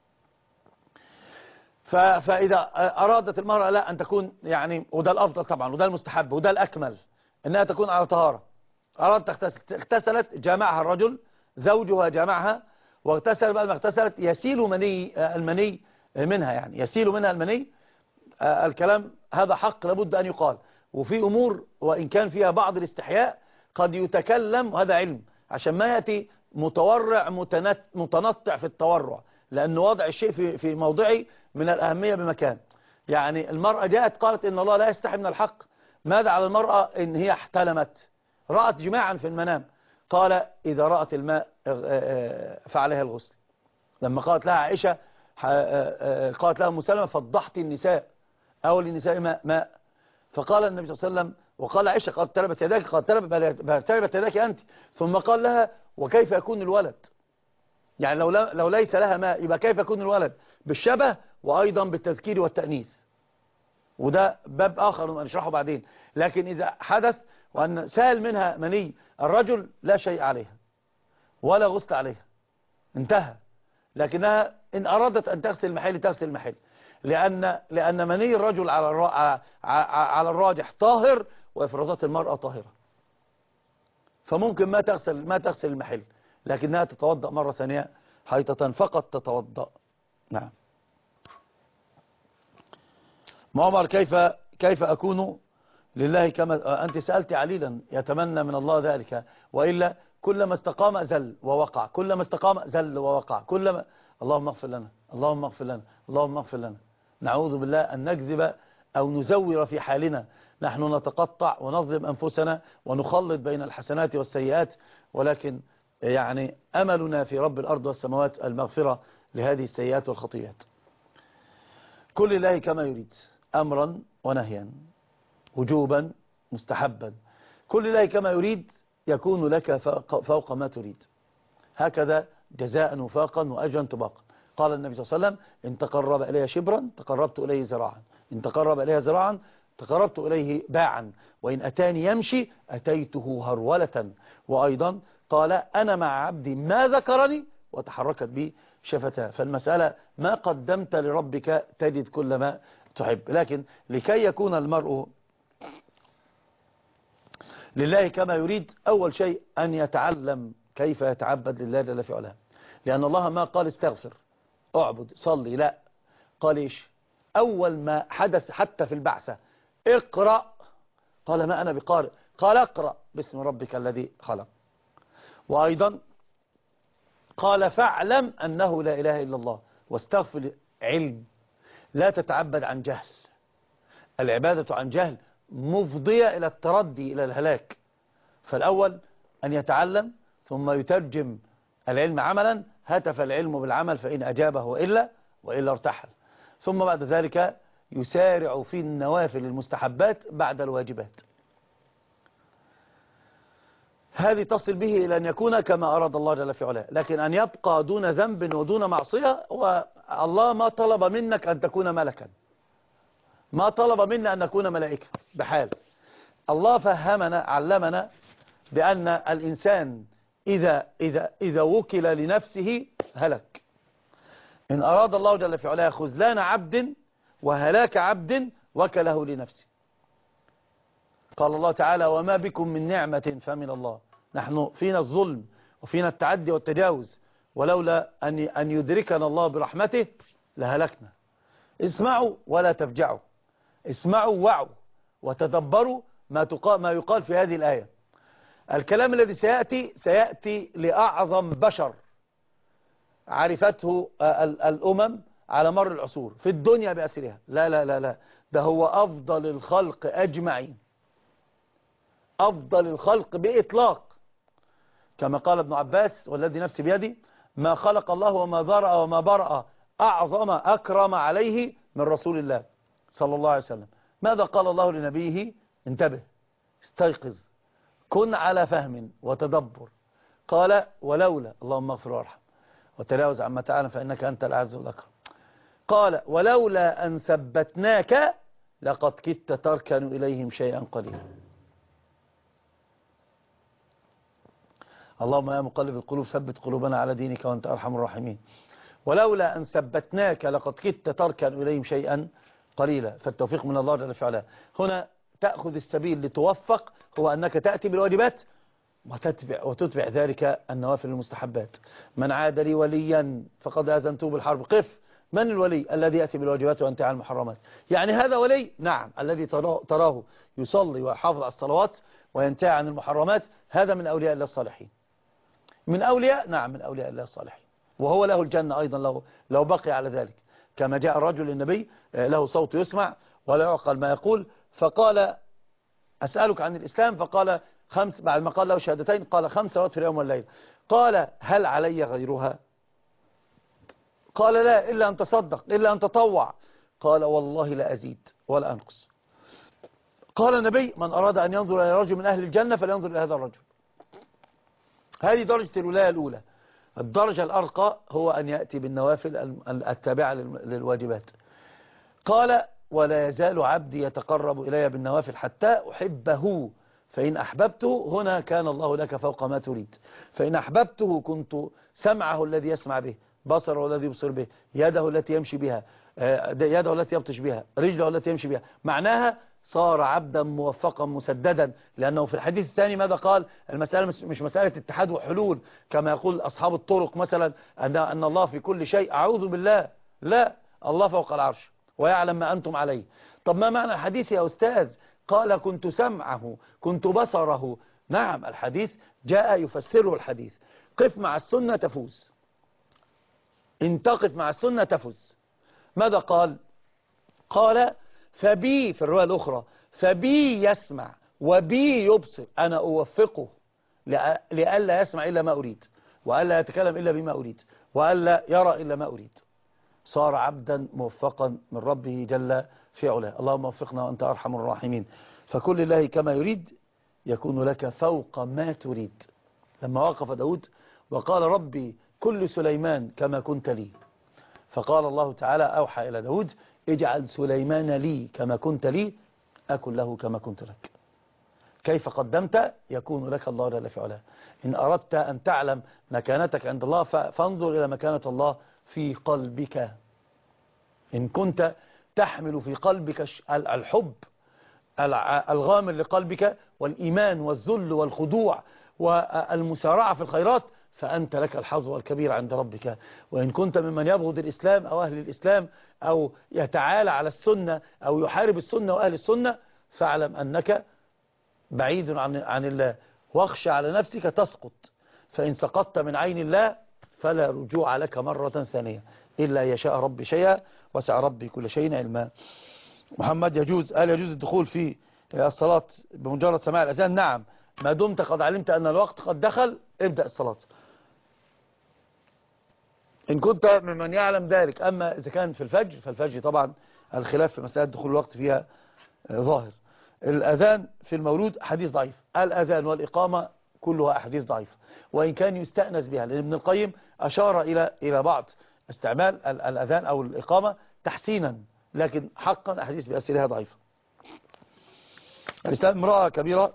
فإذا أرادت المرأة لا أن تكون يعني، وده الأفضل طبعا وده المستحب وده الأكمل، أنها تكون على طهارة، أرادت تغتسل، اغتسلت، جامعها الرجل زوجها جامعها واغتسل، بعد ما اغتسلت يسيل المني منها، يعني يسيل منها المني. الكلام هذا حق لابد أن يقال. وفي أمور وإن كان فيها بعض الاستحياء قد يتكلم، وهذا علم، عشان ما يأتي متورع متنطع في التورع، لأن وضع الشيء في موضعه من الأهمية بمكان. يعني المرأة جاءت قالت إن الله لا يستحي من الحق. ماذا على المرأة إن هي احتلمت، رأت جماعا في المنام، قال إذا رأت الماء فعليها الغسل. لما قالت لها عائشة، قالت لها أم سلمة فضحت النساء أو للنساء ماء، فقال النبي صلى الله عليه وسلم، وقال عائشة قد تربت يداك، قد تربت يداك أنت، ثم قال لها وكيف يكون الولد؟ يعني لو ليس لها ماء يبقى كيف يكون الولد؟ بالشبه وأيضا بالتذكير والتأنيث، وده باب آخر نشرحه بعدين. لكن إذا حدث وأن سال منها مني الرجل لا شيء عليها ولا غسل عليها، انتهى. لكنها إن أرادت أن تغسل المحل تغسل المحل، لأن مني الرجل على الراجح طاهر وإفرازات المرأة طاهرة، فممكن ما تغسل المحل، لكنها تتوضأ مرة ثانية حيطة فقط تتوضأ. نعم. معمر كيف أكون لله كما أنت سألت عليلا، يتمنى من الله ذلك، وإلا كلما استقام زل ووقع، كلما استقام زل ووقع، كلما. اللهم اغفر لنا، اللهم اغفر لنا، اللهم اغفر لنا. نعوذ بالله أن نكذب أو نزور في حالنا، نحن نتقطع ونظلم أنفسنا ونخلط بين الحسنات والسيئات، ولكن يعني أملنا في رب الأرض والسماوات المغفرة لهذه السيئات والخطيئات. كل الله كما يريد، أمرا ونهيا، وجوبا مستحبا، كل الله كما يريد يكون لك فوق ما تريد، هكذا جزاء وفاقا وأجرا طباقا. قال النبي صلى الله عليه وسلم إن تقرب إلي شبرا تقربت إليه ذراعا، إن تقرب إليه ذراعا تقربت إليه باعا، وإن أتاني يمشي أتيته هرولة. وأيضا قال أنا مع عبدي ما ذكرني وتحركت بي شفتاه. فالمسألة ما قدمت لربك تجد كل ما تحب. لكن لكي يكون المرء لله كما يريد، أول شيء أن يتعلم كيف يتعبد لله جل في علاه، لأن الله ما قال استغفر اعبد صلي، لا، قال إيش؟ أول ما حدث حتى في البعثة اقرأ، قال ما أنا بقارئ، قال اقرأ باسم ربك الذي خلق. وأيضا قال فاعلم أنه لا إله إلا الله واستغفر. علم، لا تتعبد عن جهل، العبادة عن جهل مفضية إلى التردي إلى الهلاك. فالأول أن يتعلم ثم يترجم العلم عملا، هتف العلم بالعمل فإن أجابه وإلا ارتحل. ثم بعد ذلك يسارع في النوافل المستحبات بعد الواجبات، هذه تصل به إلى أن يكون كما أراد الله جل في علاه. لكن أن يبقى دون ذنب ودون معصية، والله ما طلب منك أن تكون ملكا، ما طلب منا أن نكون ملائكة بحال. الله فهمنا علمنا بأن الإنسان إذا وكل لنفسه هلك. إن أراد الله جل في علاه خذلان عبد وهلاك عبد وكله لنفسه. قال الله تعالى وما بكم من نعمة فمن الله. نحن فينا الظلم وفينا التعدي والتجاوز، ولولا أن يدركنا الله برحمته لهلكنا. اسمعوا ولا تفجعوا، اسمعوا وعوا وتدبروا ما يقال في هذه الآية. الكلام الذي سيأتي لأعظم بشر عرفته الأمم على مر العصور في الدنيا بأسرها. لا لا لا لا، ده هو أفضل الخلق أجمعين، أفضل الخلق بإطلاق، كما قال ابن عباس والذي نفسي بيدي ما خلق الله وما ذرأ وما برأ أعظم أكرم عليه من رسول الله صلى الله عليه وسلم. ماذا قال الله لنبيه؟ انتبه، استيقظ، كن على فهم وتدبر. قال ولولا، اللهم اغفر وارحم وتجاوز عما تعلم فإنك أنت الأعز والأكرم. قال ولولا أن ثبتناك لقد كدت تركن إليهم شيئا قليلا. اللهم يا مقلب القلوب ثبت قلوبنا على دينك وأنت أرحم الراحمين. ولولا أن ثبتناك لقد كدت تركن إليهم شيئا قليلا. فالتوفيق من الله جل وعلا. هنا تأخذ السبيل لتوفق هو أنك تأتي بالواجبات وتتبع ذلك النوافل المستحبات. من عاد لي وليا فقد آذنته بالحرب. قف، من الولي؟ الذي يأتي بالواجبات وينتهي عن المحرمات. يعني هذا ولي؟ نعم، الذي تراه يصلي ويحافظ على الصلوات وينتهي عن المحرمات، هذا من أولياء الله الصالحين. من أولياء، نعم، من أولياء الله الصالحين، وهو له الجنة أيضا لو بقي على ذلك. كما جاء الرجل للنبي له صوت يسمع ولا يعقل ما يقول، فقال أسألك عن الإسلام، فقال 5، بعد ما قال له شهادتين قال 5 صلوات في اليوم والليل. قال هل علي غيرها؟ قال لا، إلا أن تصدق، إلا أن تطوع. قال والله لا أزيد ولا أنقص. قال النبي من أراد أن ينظر إلى رجل من أهل الجنة فلينظر إلى هذا الرجل. هذه درجة الولاية الأولى. الدرجة الأرقى هو أن يأتي بالنوافل التابعة للواجبات. قال ولا يزال عبدي يتقرب إلي بالنوافل حتى أحبه، فإن أحببته، هنا كان الله لك فوق ما تريد. فإن أحببته كنت سمعه الذي يسمع به، بصره الذي يبصر به، يده التي يمشي بها، يده التي يبطش بها، رجله التي يمشي بها. معناها صار عبدا موفقا مسددا. لأنه في الحديث الثاني ماذا قال؟ المسألة مش مسألة اتحاد وحلول كما يقول أصحاب الطرق مثلا أن الله في كل شيء. أعوذ بالله، لا، الله فوق العرش ويعلم ما أنتم عليه. طب ما معنى الحديث يا أستاذ؟ قال كنت سمعه، كنت بصره. نعم، الحديث جاء يفسره الحديث. قف مع السنة تفوز، إن تقف مع السنة تفوز. ماذا قال؟ قال فبي، في الرواية الأخرى، فبي يسمع وبي يبصر، أنا أوفقه لألا يسمع إلا ما أريد، وألا يتكلم إلا بما أريد، وألا يرى إلا ما أريد. صار عبدا موفقا من ربه جل في علاه. اللهم وفقنا وأنت أرحم الراحمين. فكل الله كما يريد يكون لك فوق ما تريد. لما وقف داود وقال ربي كل سليمان كما كنت لي، فقال الله تعالى أوحى إلى داود اجعل سليمان لي كما كنت لي أكن له كما كنت لك. كيف قدمت يكون لك الله جل في علاه. إن أردت أن تعلم مكانتك عند الله فانظر إلى مكانة الله في قلبك. إن كنت تحمل في قلبك الحب الغامر لقلبك والإيمان والذل والخضوع والمسارعة في الخيرات فأنت لك الحظ الكبير عند ربك. وإن كنت ممن يبغض الإسلام أو أهل الإسلام أو يتعالى على السنة أو يحارب السنة وأهل السنة فاعلم أنك بعيد عن الله، واخشى على نفسك تسقط. فإن سقطت من عين الله فلا رجوع لك مرة ثانية إلا يشاء ربي شيئا وسع ربي كل شيء علما. محمد هل يجوز الدخول في الصلاة بمجرد سماع الأذان؟ نعم، ما دمت قد علمت أن الوقت قد دخل ابدأ الصلاة إن كنت ممن يعلم ذلك. أما إذا كان في الفجر فالفجر طبعا الخلاف في مسألة دخول الوقت فيها ظاهر. الأذان في المولود حديث ضعيف. الأذان والإقامة كلها أحاديث ضعيفة، وإن كان يستأنس بها، لأن ابن القيم أشار إلى بعض استعمال الأذان أو الإقامة تحسينا، لكن حقا أحاديث بأسئلها ضعيفة. الإسلام امرأة كبيرة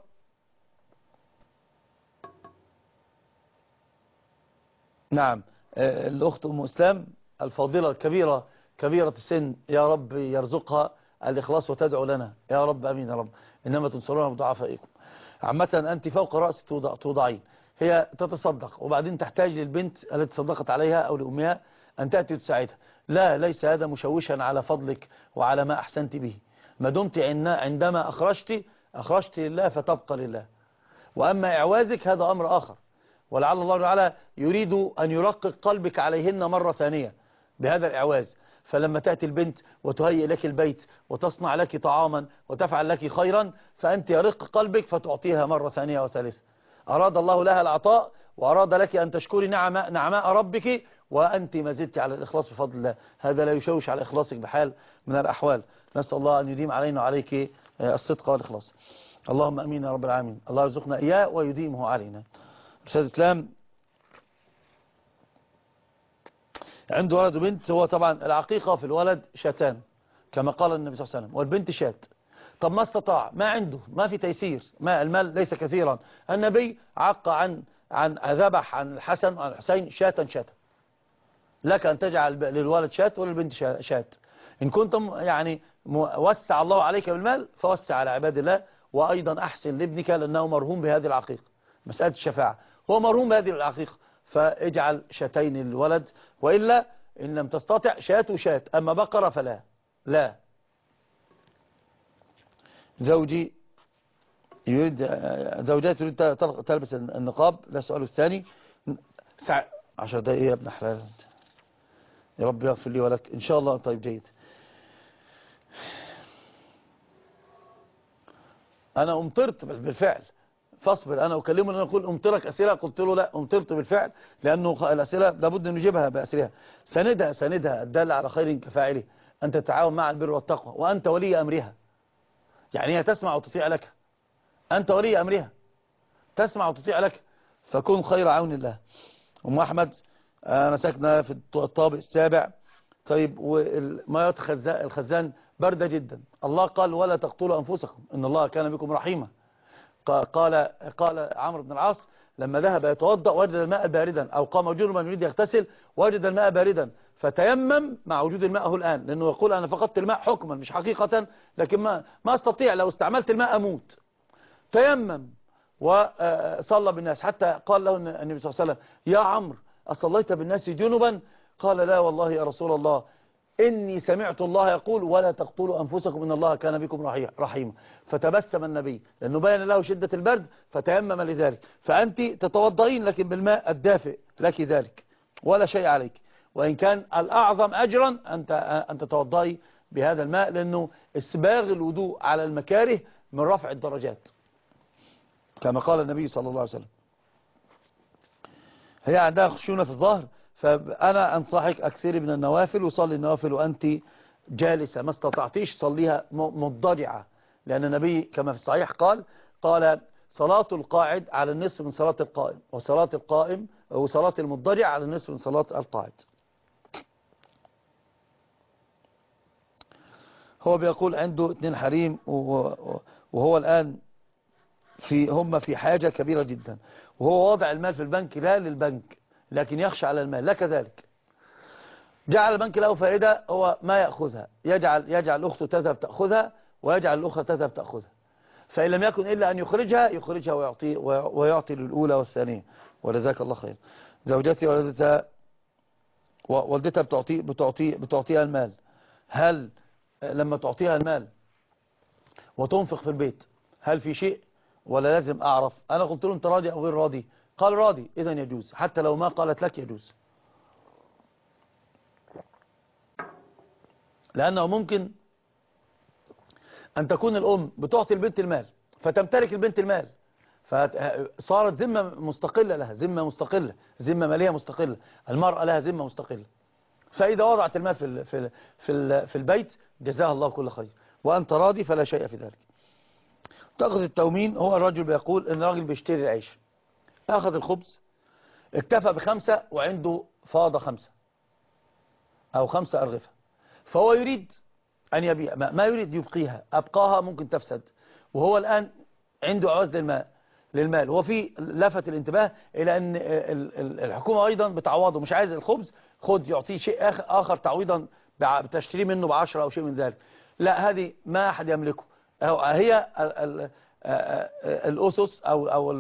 نعم، الأخت أم إسلام الفاضلة الكبيرة كبيرة السن، يا رب يرزقها الإخلاص وتدعو لنا يا رب، أمين يا رب. إنما تنصرون بضعفائكم. عامة أنت فوق رأس توضعين. هي تتصدق وبعدين تحتاج للبنت التي صدقت عليها أو لأمها أن تأتي وتساعدها. لا، ليس هذا مشوشا على فضلك وعلى ما أحسنت به. ما دمت عندما أخرجت لله فتبقى لله. وأما إعوازك هذا أمر آخر، ولعل الله تعالى يريد أن يرقق قلبك عليهن مرة ثانية بهذا الإعواز. فلما تأتي البنت وتهيئ لك البيت وتصنع لك طعاما وتفعل لك خيرا فأنت يرق قلبك فتعطيها مرة ثانية وثالثة. أراد الله لها العطاء وأراد لك أن تشكري نعماء ربك وأنت ما زلت على الإخلاص بفضل الله. هذا لا يشوش على إخلاصك بحال من الأحوال. نسأل الله أن يديم علينا وعليك الصدق والإخلاص. اللهم أمين يا رب العالمين. الله يرزقنا إياه ويديمه علينا. أستاذ إسلام عنده ولد وبنت. هو طبعا العقيقة في الولد شاتان كما قال النبي صلى الله عليه وسلم، والبنت شات. طب ما استطاع، ما عنده، ما في تيسير، ما المال ليس كثيرا. النبي عق عن ذبح عن الحسن وعن الحسين شاتا. لك أن تجعل للولد شات وللبنت شات. إن كنتم يعني وسع الله عليك بالمال فوسع على عباد الله، وأيضا أحسن لابنك لأنه مرهوم بهذه العقيقة. مسألة الشفاعة، هو مرهوم بهذه العقيقة، فاجعل شاتين للولد، وإلا إن لم تستطع شات وشات، أما بقرة فلا. لا. زوجاتي تريد تلبس النقاب. ده السؤال الثاني. 10 دقائق يا ابن حلال، يا رب يغفر لي ولك إن شاء الله. طيب جيد. أنا أمطرت بالفعل، فاصبر. أنا أكلمه لأنه يقول أمطرك أسئلة، قلت له لا، أمطرت بالفعل، لأنه الأسئلة لابد أن نجيبها بأسئلة. سندها الدالة على خير كفاعله، أن تتعاون مع البر والتقوى وأنت ولي أمرها. يعني هي تسمع وتطيع لك، أنت ولي أمرها، تسمع وتطيع لك، فكن خير عون الله. أم أحمد أنا ساكنة في الطابق السابع. طيب ومياه الخزان باردة جدا. الله قال ولا تقتلوا أنفسكم إن الله كان بكم رحيما. قال عمرو بن العاص لما ذهب يتوضأ وجد الماء باردا، أو قام جنبا يريد يغتسل وجد الماء باردا، فتيمم مع وجود الماء هو الآن، لأنه يقول أنا فقدت الماء حكما مش حقيقة، لكن ما استطيع، لو استعملت الماء أموت. تيمم وصلى بالناس، حتى قال له النبي صلى الله عليه وسلم يا عمرو أصليت بالناس جنبا؟ قال لا والله يا رسول الله إني سمعت الله يقول ولا تقتلوا أنفسكم إن الله كان بكم رحيما. فتبسم النبي لأنه بين له شدة البرد فتيمم لذلك. فأنت تتوضئين لكن بالماء الدافئ لك ذلك ولا شيء عليك، وإن كان الأعظم أجرا أن تتوضئي بهذا الماء، لأنه اسباغ الوضوء على المكاره من رفع الدرجات كما قال النبي صلى الله عليه وسلم. هي عندها خشونة في الظهر، فأنا أنصحك أكثري من النوافل، وصلي النوافل وأنت جالسة، ما استطعتيش صليها مضطجعة، لأن النبي كما في الصحيح قال صلاة القاعد على النصف من صلاة القائم، وصلاة القائم وصلاة المضطجع على النصف من صلاة القاعد. هو بيقول عنده 2 حريم وهو الآن هم في حاجة كبيرة جدا، وهو واضع المال في البنك لا للبنك لكن يخشى على المال، لا كذلك. جعل البنك له فائدة هو ما يأخذها، يجعل أخته تذهب تأخذها، ويجعل الأخرى تذهب تأخذها، فإن لم يكن إلا أن يخرجها ويعطي للأولى والثانية. وجزاك الله خير. زوجتي والدتها بتعطيها المال، هل لما تعطيها المال وتنفق في البيت هل في شيء ولا لازم أعرف؟ أنا قلت له أنت راضي أو غير راضي؟ قال راضي، إذن يجوز، حتى لو ما قالت لك يجوز، لأنه ممكن أن تكون الأم بتعطي البنت المال فتمتلك البنت المال، فصارت ذمة مستقلة لها، ذمة مستقلة، ذمة مالية مستقلة، المرأة لها ذمة مستقلة. فإذا وضعت المال في البيت جزاها الله كل خير، وأنت راضي فلا شيء في ذلك. تأخذ التومين، هو الرجل بيقول إن الراجل بيشتري العيش، أخذ الخبز اكتفى ب5 وعنده فاضة 5 أو 5 أرغفة، فهو يريد أن يبيع، ما يريد يبقيها، أبقاها ممكن تفسد، وهو الآن عنده عوز للمال. وفي لفت الانتباه إلى أن الحكومة أيضا بتعوضه، مش عايز الخبز خد يعطيه شيء آخر تعويضا بتشتري منه ب10 أو شيء من ذلك، لا، هذه ما أحد يملكه. هي الأسس أو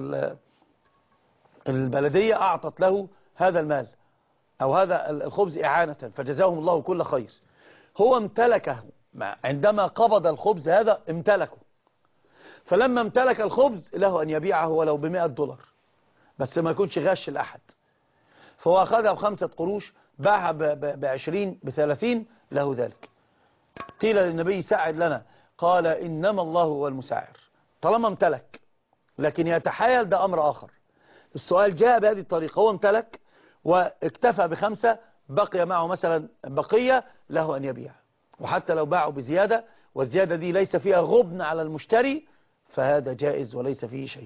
البلدية أعطت له هذا المال أو هذا الخبز إعانة، فجزاهم الله كل خير. هو امتلكه عندما قبض الخبز هذا امتلكه، فلما امتلك الخبز له أن يبيعه ولو ب$100 بس ما يكونش غش لأحد، فهو أخذها ب5 قروش باعها ب20 ب30 له ذلك. قيل للنبي ساعد لنا، قال إنما الله هو المساعر، طالما امتلك، لكن يتحايل ده أمر آخر. السؤال جاء بهذه الطريقة، هو امتلك واكتفى ب5 بقي معه مثلا بقية، له أن يبيع، وحتى لو باعوا بزيادة والزيادة دي ليس فيها غبن على المشتري فهذا جائز وليس فيه شيء.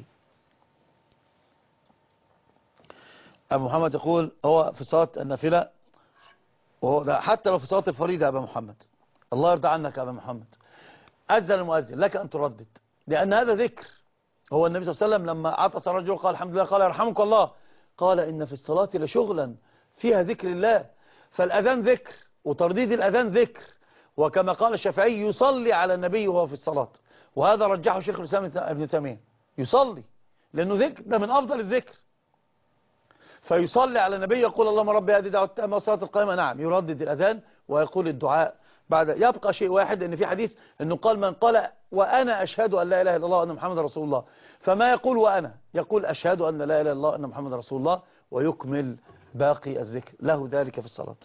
أبو محمد يقول هو في صلاة النافلة، وهو ده حتى لو في صلاة الفريضة يا أبا محمد، الله يرضى عنك يا أبا محمد، أذن المؤذن لك أن تردد، لأن هذا ذكر. هو النبي صلى الله عليه وسلم لما عطس الرجل قال الحمد لله، قال يرحمك الله، قال إن في الصلاة لشغلا فيها ذكر الله. فالأذان ذكر وترديد الأذان ذكر، وكما قال الشافعي يصلي على النبي وهو في الصلاة، وهذا رجحه شيخ الإسلام ابن تيمية، يصلي لأنه ذكر، ده من أفضل الذكر. فيصلي على النبي يقول اللهم رب هذه دعوة التامة والصلاة القائمة، نعم، يردد الأذان ويقول الدعاء بعد. يبقى شيء واحد، ان في حديث انه قال من قال وأنا أشهد أن لا إله إلا الله وأن محمد رسول الله، فما يقول وأنا، يقول أشهد أن لا إله إلا الله وأن محمد رسول الله، ويكمل باقي الذكر، له ذلك في الصلاة.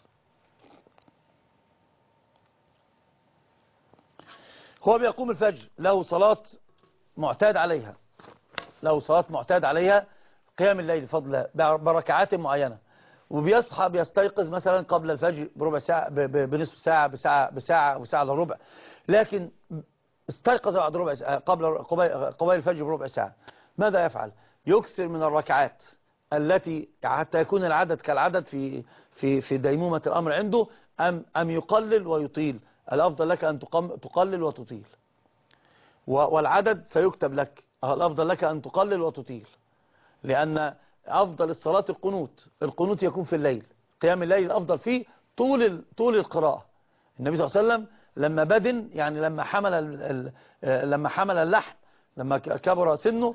هو بيقوم الفجر، له صلاة معتاد عليها، له صلاة معتاد عليها قيام الليل فضل بركعات معينة، وبيصحى بيستيقظ مثلا قبل الفجر بربع ساعة، بنصف ساعة، بساعة وساعة الا ربع، لكن استيقظ بعد ربع ساعة قبيل الفجر بربع ساعة، ماذا يفعل؟ يكثر من الركعات التي حتى يكون العدد كالعدد في ديمومة الأمر عنده، أم يقلل ويطيل؟ الأفضل لك أن تقلل وتطيل، والعدد سيكتب لك، الأفضل لك أن تقلل وتطيل، لأن أفضل الصلاة القنوت يكون في الليل، قيام الليل الأفضل فيه طول القراءة. النبي صلى الله عليه وسلم لما بدن، يعني لما حمل اللحم، لما كبر سنه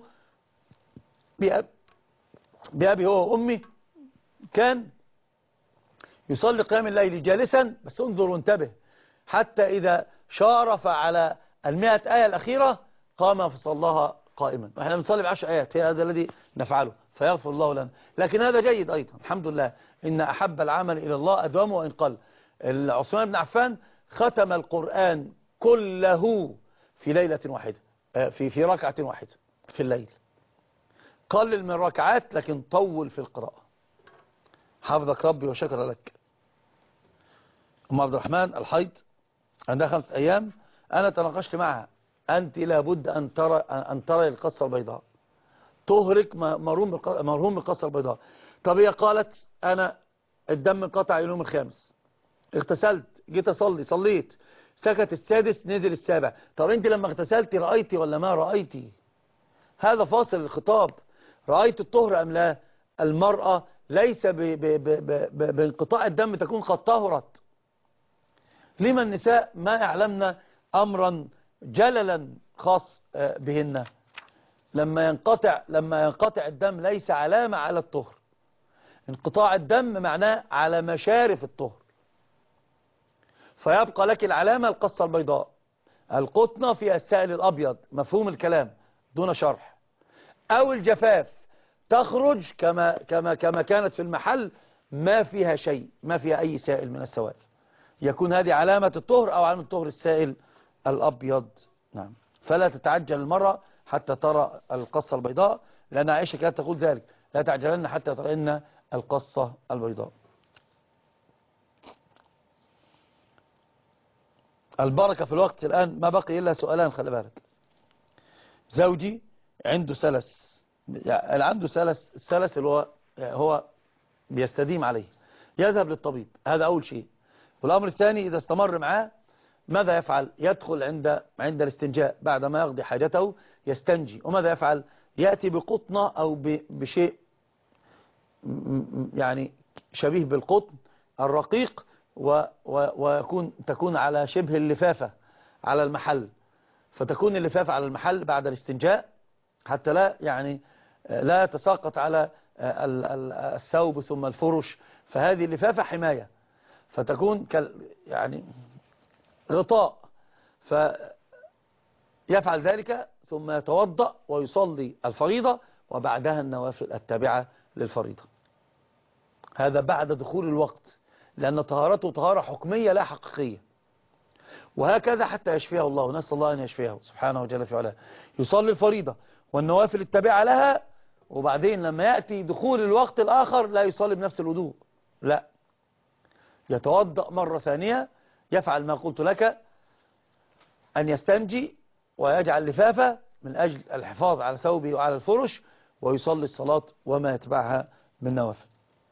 بأبي هو وأمي، كان يصلي قيام الليل جالسا، بس انظر وانتبه، حتى إذا شارف على 100 آية الأخيرة قام فصلاها قائما. احنا بنصلي ب10 آيات، هذا الذي نفعله، فيغفر الله لنا. لكن هذا جيد أيضا، الحمد لله، إن أحب العمل إلى الله أدومه وإن قل. عثمان بن عفان ختم القرآن كله في ليلة واحدة، في ركعة واحدة في الليل، قلل من ركعات لكن طول في القراءة. حفظك ربي وشكر لك. أم عبد الرحمن الحيض عندها 5 أيام، أنا تناقشت معها، أنت لابد أن ترى القصة البيضاء، تهرك مرهوم بالقصة البيضاء. طب هي قالت أنا الدم انقطع اليوم الخامس، اغتسلت، جيت أصلي، صليت، سكت السادس، نزل السابع. طب أنت لما اغتسلتي رأيتي ولا ما رأيتي؟ هذا فاصل الخطاب، رأيت الطهر أم لا؟ المرأة ليس بانقطاع الدم تكون قد طهرت. لما النساء ما يعلمن أمرا جللا خاص بهن؟ لما ينقطع الدم ليس علامة على الطهر، انقطاع الدم معناه على مشارف الطهر، فيبقى لك العلامة القصة البيضاء، القطنة فيها السائل الأبيض، مفهوم الكلام دون شرح، أو الجفاف تخرج كما كانت في المحل، ما فيها شيء، ما فيها أي سائل من السوائل، يكون هذه علامة الطهر أو علامة الطهر السائل الأبيض. نعم، فلا تتعجل المرأة حتى ترى القصة البيضاء، لأن عائشة كانت تقول ذلك، لا تعجلن حتى ترين القصة البيضاء. البركة في الوقت الآن ما بقي إلا سؤالان، خلي بالك. زوجي عنده سلس، يعني عنده السلس اللي هو بيستديم عليه، يذهب للطبيب، هذا أول شيء. والأمر الثاني إذا استمر معاه ماذا يفعل؟ يدخل عند الاستنجاء بعد ما يقضي حاجته يستنجي، وماذا يفعل؟ يأتي بقطنة أو بشيء يعني شبيه بالقطن الرقيق، تكون على شبه اللفافة على المحل، فتكون اللفافة على المحل بعد الاستنجاء حتى لا يتساقط على الثوب ثم الفرش، فهذه اللفافة حماية، فتكون غطاء، فيفعل ذلك ثم يتوضأ ويصلي الفريضة وبعدها النوافل التابعة للفريضة. هذا بعد دخول الوقت، لأن طهارته طهارة حكمية لا حقيقية، وهكذا حتى يشفيها الله، نسأل الله أن يشفيها سبحانه وجل في علاه. يصلي الفريضة والنوافل التابعة لها وبعدين لما يأتي دخول الوقت الآخر لا يصلي بنفس الوضوء، لا، يتوضأ مرة ثانية، يفعل ما قلت لك، أن يستنجي ويجعل لفافة من أجل الحفاظ على ثوبه وعلى الفرش، ويصلي الصلاة وما يتبعها من نوافل.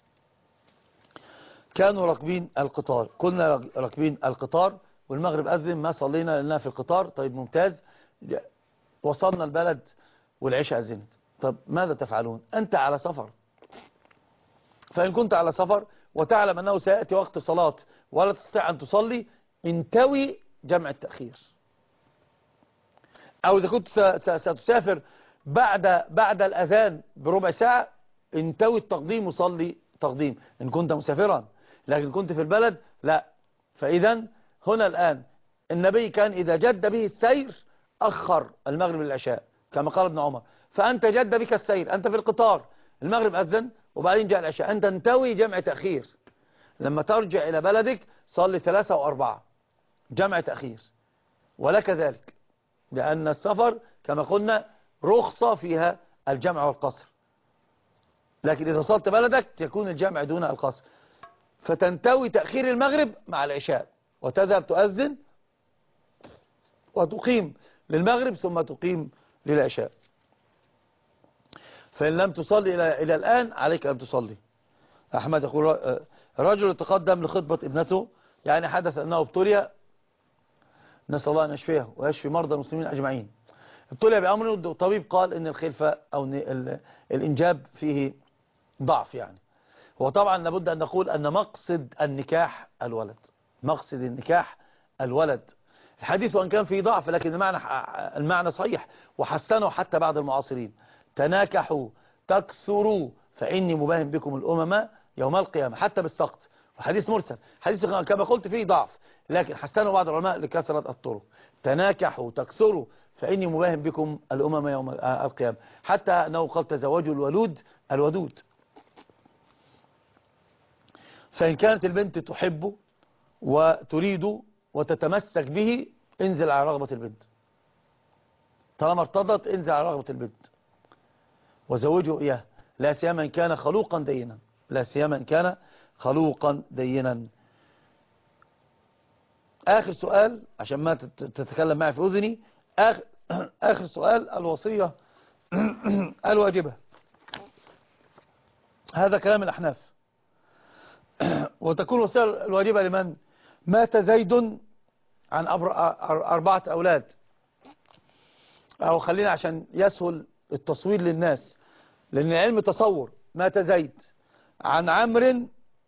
كانوا راكبين القطار، كنا راكبين القطار والمغرب أذن، ما صلينا لأننا في القطار. طيب ممتاز، وصلنا البلد والعشاء أذنت. طب ماذا تفعلون؟ أنت على سفر، فإن كنت على سفر وتعلم أنه سيأتي وقت صلاة ولا تستطيع أن تصلي، انتوي جمع التأخير. أو إذا كنت ستسافر بعد الأذان بربع ساعة، انتوي التقديم وصلي تقديم إن كنت مسافرا. لكن كنت في البلد لا. فإذا هنا الآن النبي كان إذا جد به السير أخر المغرب للعشاء كما قال ابن عمر. فأنت جد بك السير، أنت في القطار، المغرب أذن وبعدين جاء العشاء، أنت انتوي جمع تأخير. لما ترجع إلى بلدك صلي 3 و4 جمع تأخير، ولك ذلك، لأن السفر كما قلنا رخصة فيها الجمع والقصر. لكن إذا وصلت بلدك يكون الجمع دون القصر، فتنتوي تأخير المغرب مع العشاء وتذهب تؤذن وتقيم للمغرب ثم تقيم للعشاء. فإن لم تصلي إلى الآن عليك أن تصلي. أحمد يقول رجل تقدم لخطبة ابنته، يعني حدث أنه ابتلي، نسأل الله أن يشفيه ويشفي مرضى المسلمين أجمعين. ابتلي بأمر الطبيب قال إن الخلفة أو الإنجاب فيه ضعف. يعني هو طبعا لابد أن نقول أن مقصد النكاح الولد، مقصد النكاح الولد. الحديث وأن كان فيه ضعف لكن المعنى صحيح، وحسنه حتى بعض المعاصرين: تناكحوا تكثروا فإني مباهم بكم الأمم يوم القيامة، حتى بالسقط. وحديث مرسل، حديث كما قلت فيه ضعف لكن حسنه بعض العلماء لكثرة الطرق. تناكحوا تكثروا فإني مباهم بكم الأمم يوم القيامة، حتى أنه قال تزوجوا الولود الودود. فإن كانت البنت تحبه وتريد وتتمسك به انزل على رغبة البنت، طالما ارتضت انزل على رغبة البنت وزوجه إياه، لا سيما إن كان خلوقا دينا، لا سيما إن كان خلوقا دينا. آخر سؤال عشان ما تتكلم معي في أذني، آخر سؤال: الوصية الواجبة. هذا كلام الأحناف. وتكون الوصية الواجبة لمن؟ مات زيد عن 4 أولاد، أو خلينا عشان يسهل التصوير للناس، لأن العلم تصور. مات زيد عن عمرو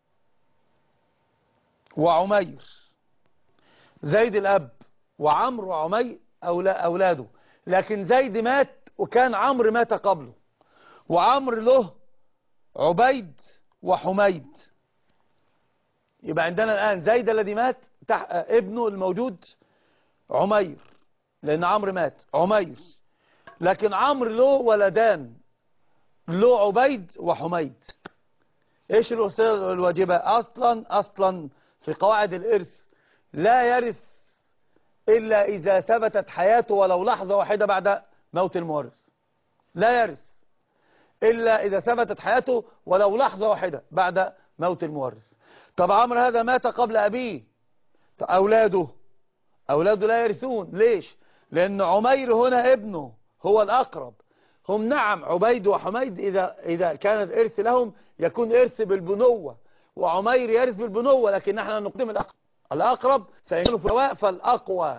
وعمير، زيد الأب وعمرو وعمير أولاده، لكن زيد مات وكان عمرو مات قبله، وعمرو له عبيد وحميد. يبقى عندنا الآن زيد الذي مات ابنه الموجود عمير، لأن عمرو مات عمير، لكن عمرو له ولدان، له عبيد وحميد. ايش الوصية الواجبة؟ اصلا في قواعد الارث لا يرث الا اذا ثبتت حياته ولو لحظة واحدة بعد موت المورث، لا يرث الا اذا ثبتت حياته ولو لحظة واحدة بعد موت المورث. طب عمرو هذا مات قبل ابيه، اولاده لا يرثون. ليش؟ لان عمير هنا ابنه هو الاقرب. هم نعم عبيد وحميد إذا كان الإرث لهم يكون إرث بالبنوة، وعمير يرث بالبنوة، لكن نحن نقدم الأقرب، فإن كانوا في السواء فالأقوى.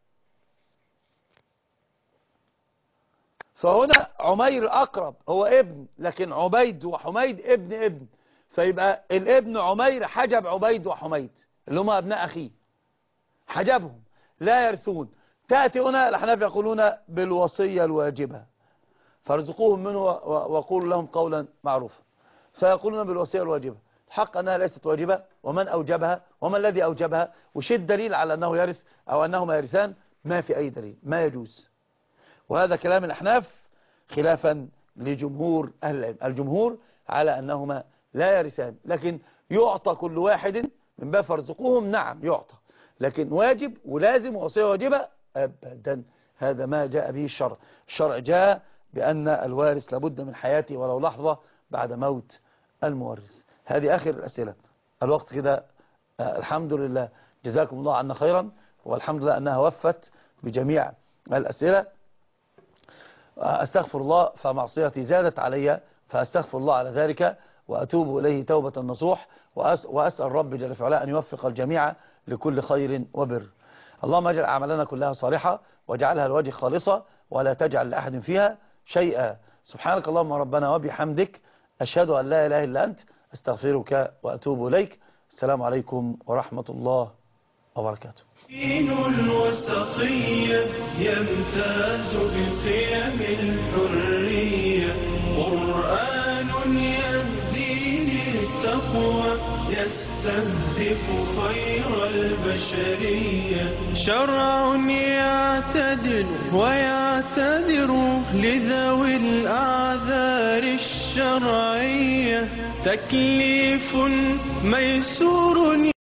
فهنا عمير أقرب هو ابن، لكن عبيد وحميد ابن، فيبقى الابن عمير حجب عبيد وحميد اللي هم أبناء أخيه، حجبهم لا يرثون. تأتي هنا الأحناف يقولون بالوصية الواجبة: فارزقوهم منه وقولوا لهم قولا معروفا. فيقولون بالوصية الواجبة. الحق أنها ليست واجبة، ومن أوجبها وما الذي أوجبها، وش الدليل على أنه يرث أو أنهما يرثان؟ ما في أي دليل، ما يجوز. وهذا كلام الأحناف خلافا لجمهور أهل العلم. الجمهور على أنهما لا يرثان، لكن يعطى كل واحد من باب فارزقوهم، نعم يعطى، لكن واجب ولازم ووصية واجبة أبدا، هذا ما جاء به الشرع. الشرع جاء بأن الوارث لابد من حياته ولو لحظة بعد موت المورث. هذه آخر الأسئلة. الوقت كده الحمد لله، جزاكم الله عنا خيرا، والحمد لله أنها وفت بجميع الأسئلة. أستغفر الله فمعصيتي زادت علي، فأستغفر الله على ذلك وأتوب إليه توبة نصوح، وأسأل رب جل في علاه أن يوفق الجميع لكل خير وبر. اللهم اجعل أعمالنا كلها صالحة واجعلها لوجه خالصة ولا تجعل لأحد فيها شيئا. سبحانك اللهم ربنا وبحمدك، أشهد أن لا إله إلا أنت، أستغفرك وأتوب إليك. السلام عليكم ورحمة الله وبركاته. دين الوسطية يمتاز بقيم الحرية، قرآن يهدي للتقوى يستهدف خير البشرية، شرع يعتدل ويعتذر لذوي الأعذار الشرعية، تكليف ميسور